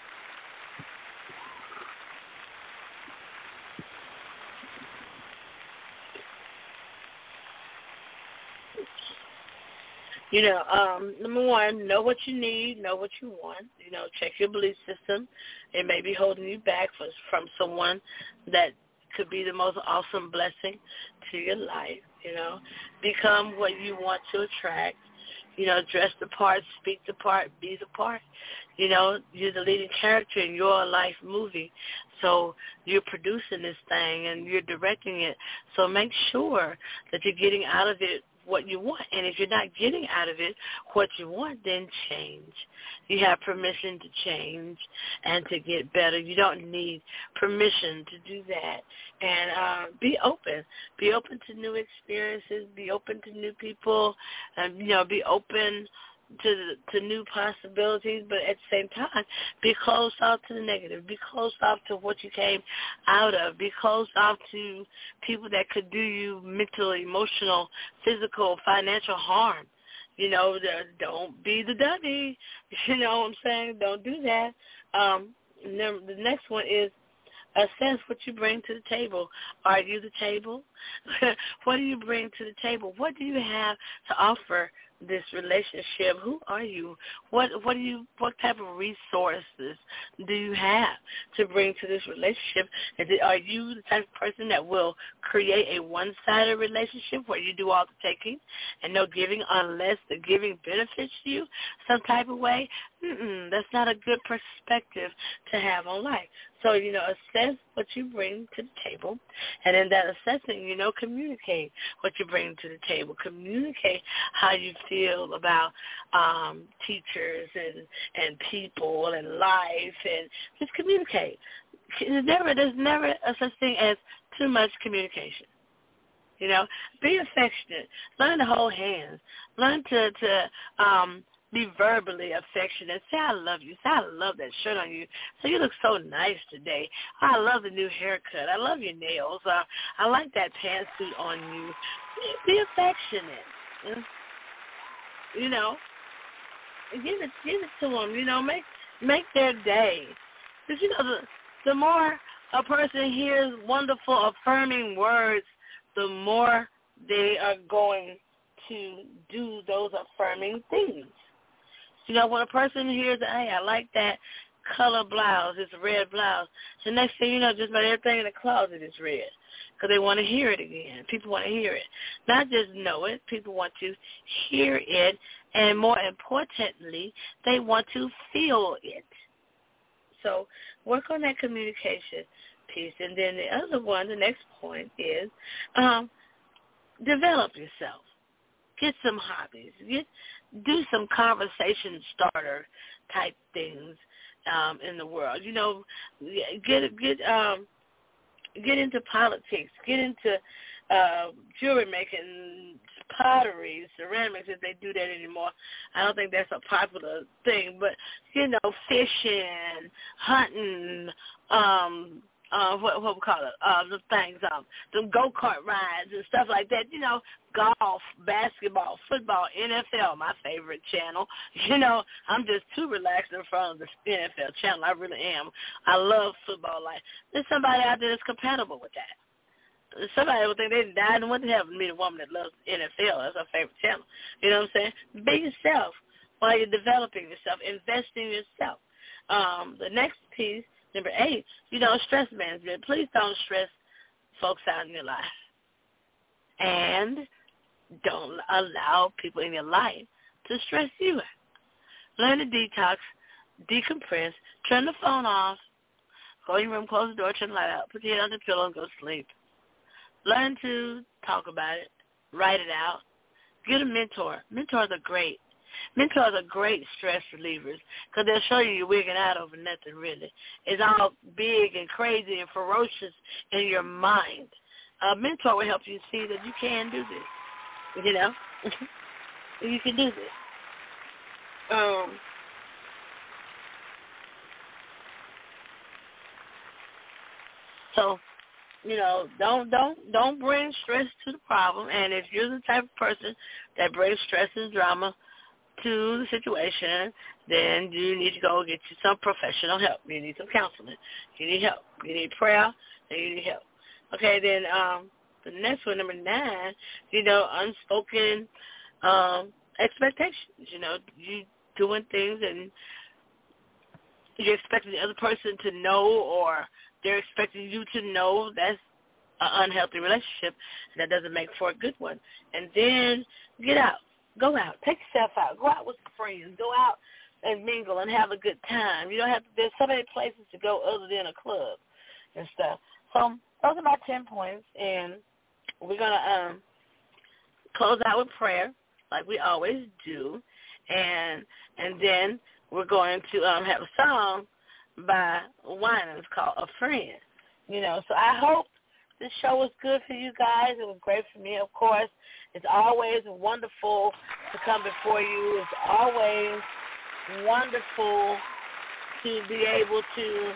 You know, number one, know what you need, know what you want. You know, check your belief system. It may be holding you back from someone that could be the most awesome blessing to your life. You know, become what you want to attract. You know, dress the part, speak the part, be the part. You know, you're the leading character in your life movie. So you're producing this thing and you're directing it. So make sure that you're getting out of it what you want. And if you're not getting out of it what you want, then change. You have permission to change and to get better. You don't need permission to do that. And be open. Be open to new experiences. Be open to new people. You know, be open to new possibilities, but at the same time, be closed off to the negative. Be closed off to what you came out of. Be closed off to people that could do you mental, emotional, physical, financial harm. You know, don't be the dummy. You know what I'm saying? Don't do that. The next one is assess what you bring to the table. Are you the table? What do you bring to the table? What do you have to offer this relationship? Who are you? What type of resources do you have to bring to this relationship? Are you the type of person that will create a one-sided relationship where you do all the taking and no giving unless the giving benefits you some type of way? That's not a good perspective to have on life. So, you know, assess what you bring to the table, and in that assessing, you know, communicate what you bring to the table. Communicate how you feel about teachers and people and life, and just communicate. There's never a such thing as too much communication. You know, be affectionate. Learn to hold hands. Learn to be verbally affectionate. Say, I love you. Say, I love that shirt on you. So you look so nice today. I love the new haircut. I love your nails. I like that pantsuit on you. Be affectionate. You know, give it to them. You know, make their day. Because, you know, the more a person hears wonderful, affirming words, the more they are going to do those affirming things. You know, when a person hears, hey, I like that color blouse, it's a red blouse, the next thing you know, just about everything in the closet is red because they want to hear it again. People want to hear it. Not just know it. People want to hear it, and more importantly, they want to feel it. So work on that communication piece. And then the other one, the next point is develop yourself. Get some hobbies. Do some conversation starter type things in the world. You know, get into politics. Get into jewelry making, pottery, ceramics, if they do that anymore. I don't think that's a popular thing. But, you know, fishing, hunting, what we call it, the things, the go-kart rides and stuff like that, you know, golf, basketball, football, NFL, my favorite channel. You know, I'm just too relaxed in front of the NFL channel. I really am. I love football life. There's somebody out there that's compatible with that. somebody would think they died and went to heaven. Meet a woman that loves NFL. That's her favorite channel. You know what I'm saying? Be yourself while you're developing yourself. Invest in yourself. The next piece, number 8, stress management. Please don't stress folks out in your life. And don't allow people in your life to stress you out. Learn to detox, decompress, turn the phone off, go in your room, close the door, turn the light out, put your head on the pillow and go to sleep. Learn to talk about it, write it out. Get a mentor. Mentors are great. Mentors are great stress relievers because they'll show you you're wigging out over nothing really. It's all big and crazy and ferocious in your mind. A mentor will help you see that you can do this, you can do this. So, don't bring stress to the problem. And if you're the type of person that brings stress and drama to the situation, then you need to go get you some professional help. You need some counseling. You need help. You need prayer, and you need help. Okay, then the next one, number 9, unspoken expectations. You doing things and you're expecting the other person to know, or they're expecting you to know. That's an unhealthy relationship. That doesn't make for a good one. And then get out. Go out. Take yourself out. Go out with some friends. Go out and mingle and have a good time. You don't have to. There's so many places to go other than a club and stuff. So those are my 10 points, and we're gonna close out with prayer like we always do, and then we're going to have a song by Winans called "A Friend." So I hope this show was good for you guys. It was great for me, of course. It's always wonderful to come before you. It's always wonderful to be able to,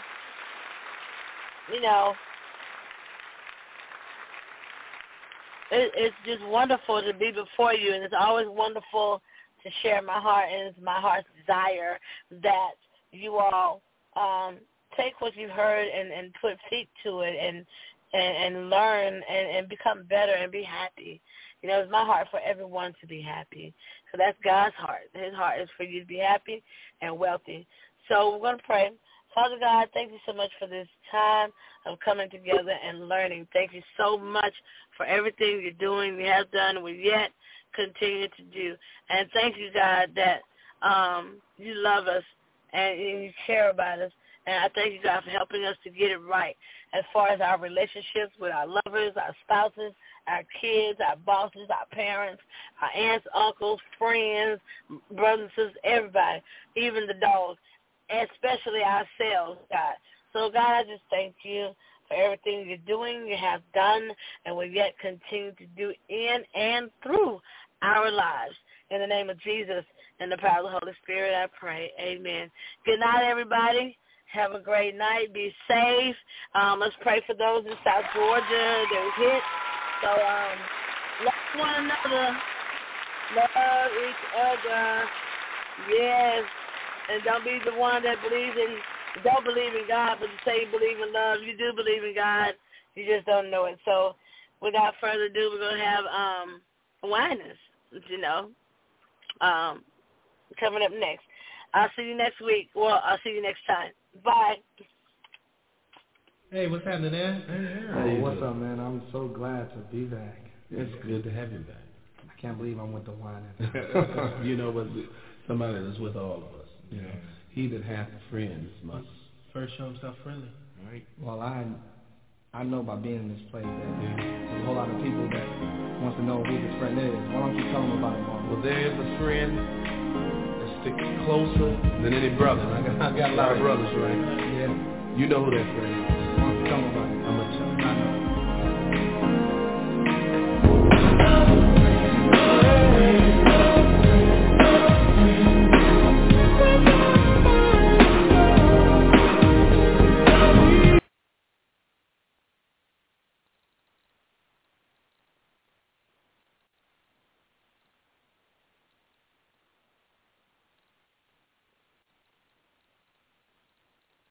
it's just wonderful to be before you, and it's always wonderful to share my heart, and it's my heart's desire that you all take what you've heard and put feet to it and learn and become better and be happy. It's my heart for everyone to be happy. So that's God's heart. His heart is for you to be happy and wealthy. So we're going to pray. Father God, thank you so much for this time of coming together and learning. Thank you so much for everything you're doing, you have done, and will yet continue to do. And thank you, God, that you love us and you care about us. And I thank you, God, for helping us to get it right as far as our relationships with our lovers, our spouses, our kids, our bosses, our parents, our aunts, uncles, friends, brothers and sisters, everybody, even the dogs, especially ourselves, God. So, God, I just thank you for everything you're doing, you have done, and will yet continue to do in and through our lives. In the name of Jesus and the power of the Holy Spirit, I pray. Amen. Good night, everybody. Have a great night. Be safe. Let's pray for those in South Georgia that were hit. So love one another. Love each other. Yes. And don't be the one that don't believe in God, but you say you believe in love. You do believe in God. You just don't know it. So without further ado, we're going to have Winans, coming up next. I'll see you next week. Well, I'll see you next time. Bye. Hey, what's happening, man? Hey, what's up, man? I'm so glad to be back. It's good to have you back. I can't believe I went to Winans. What? Somebody that's with all of us. He that hath friends must first show himself friendly. Right. Well, I know by being in this place that there's a whole lot of people that wants to know who this friend is. Why don't you tell them about it, Mark? Well, there is a friend that sticks closer than any brother. I got a lot of brothers, right? Yeah. You know who that friend is.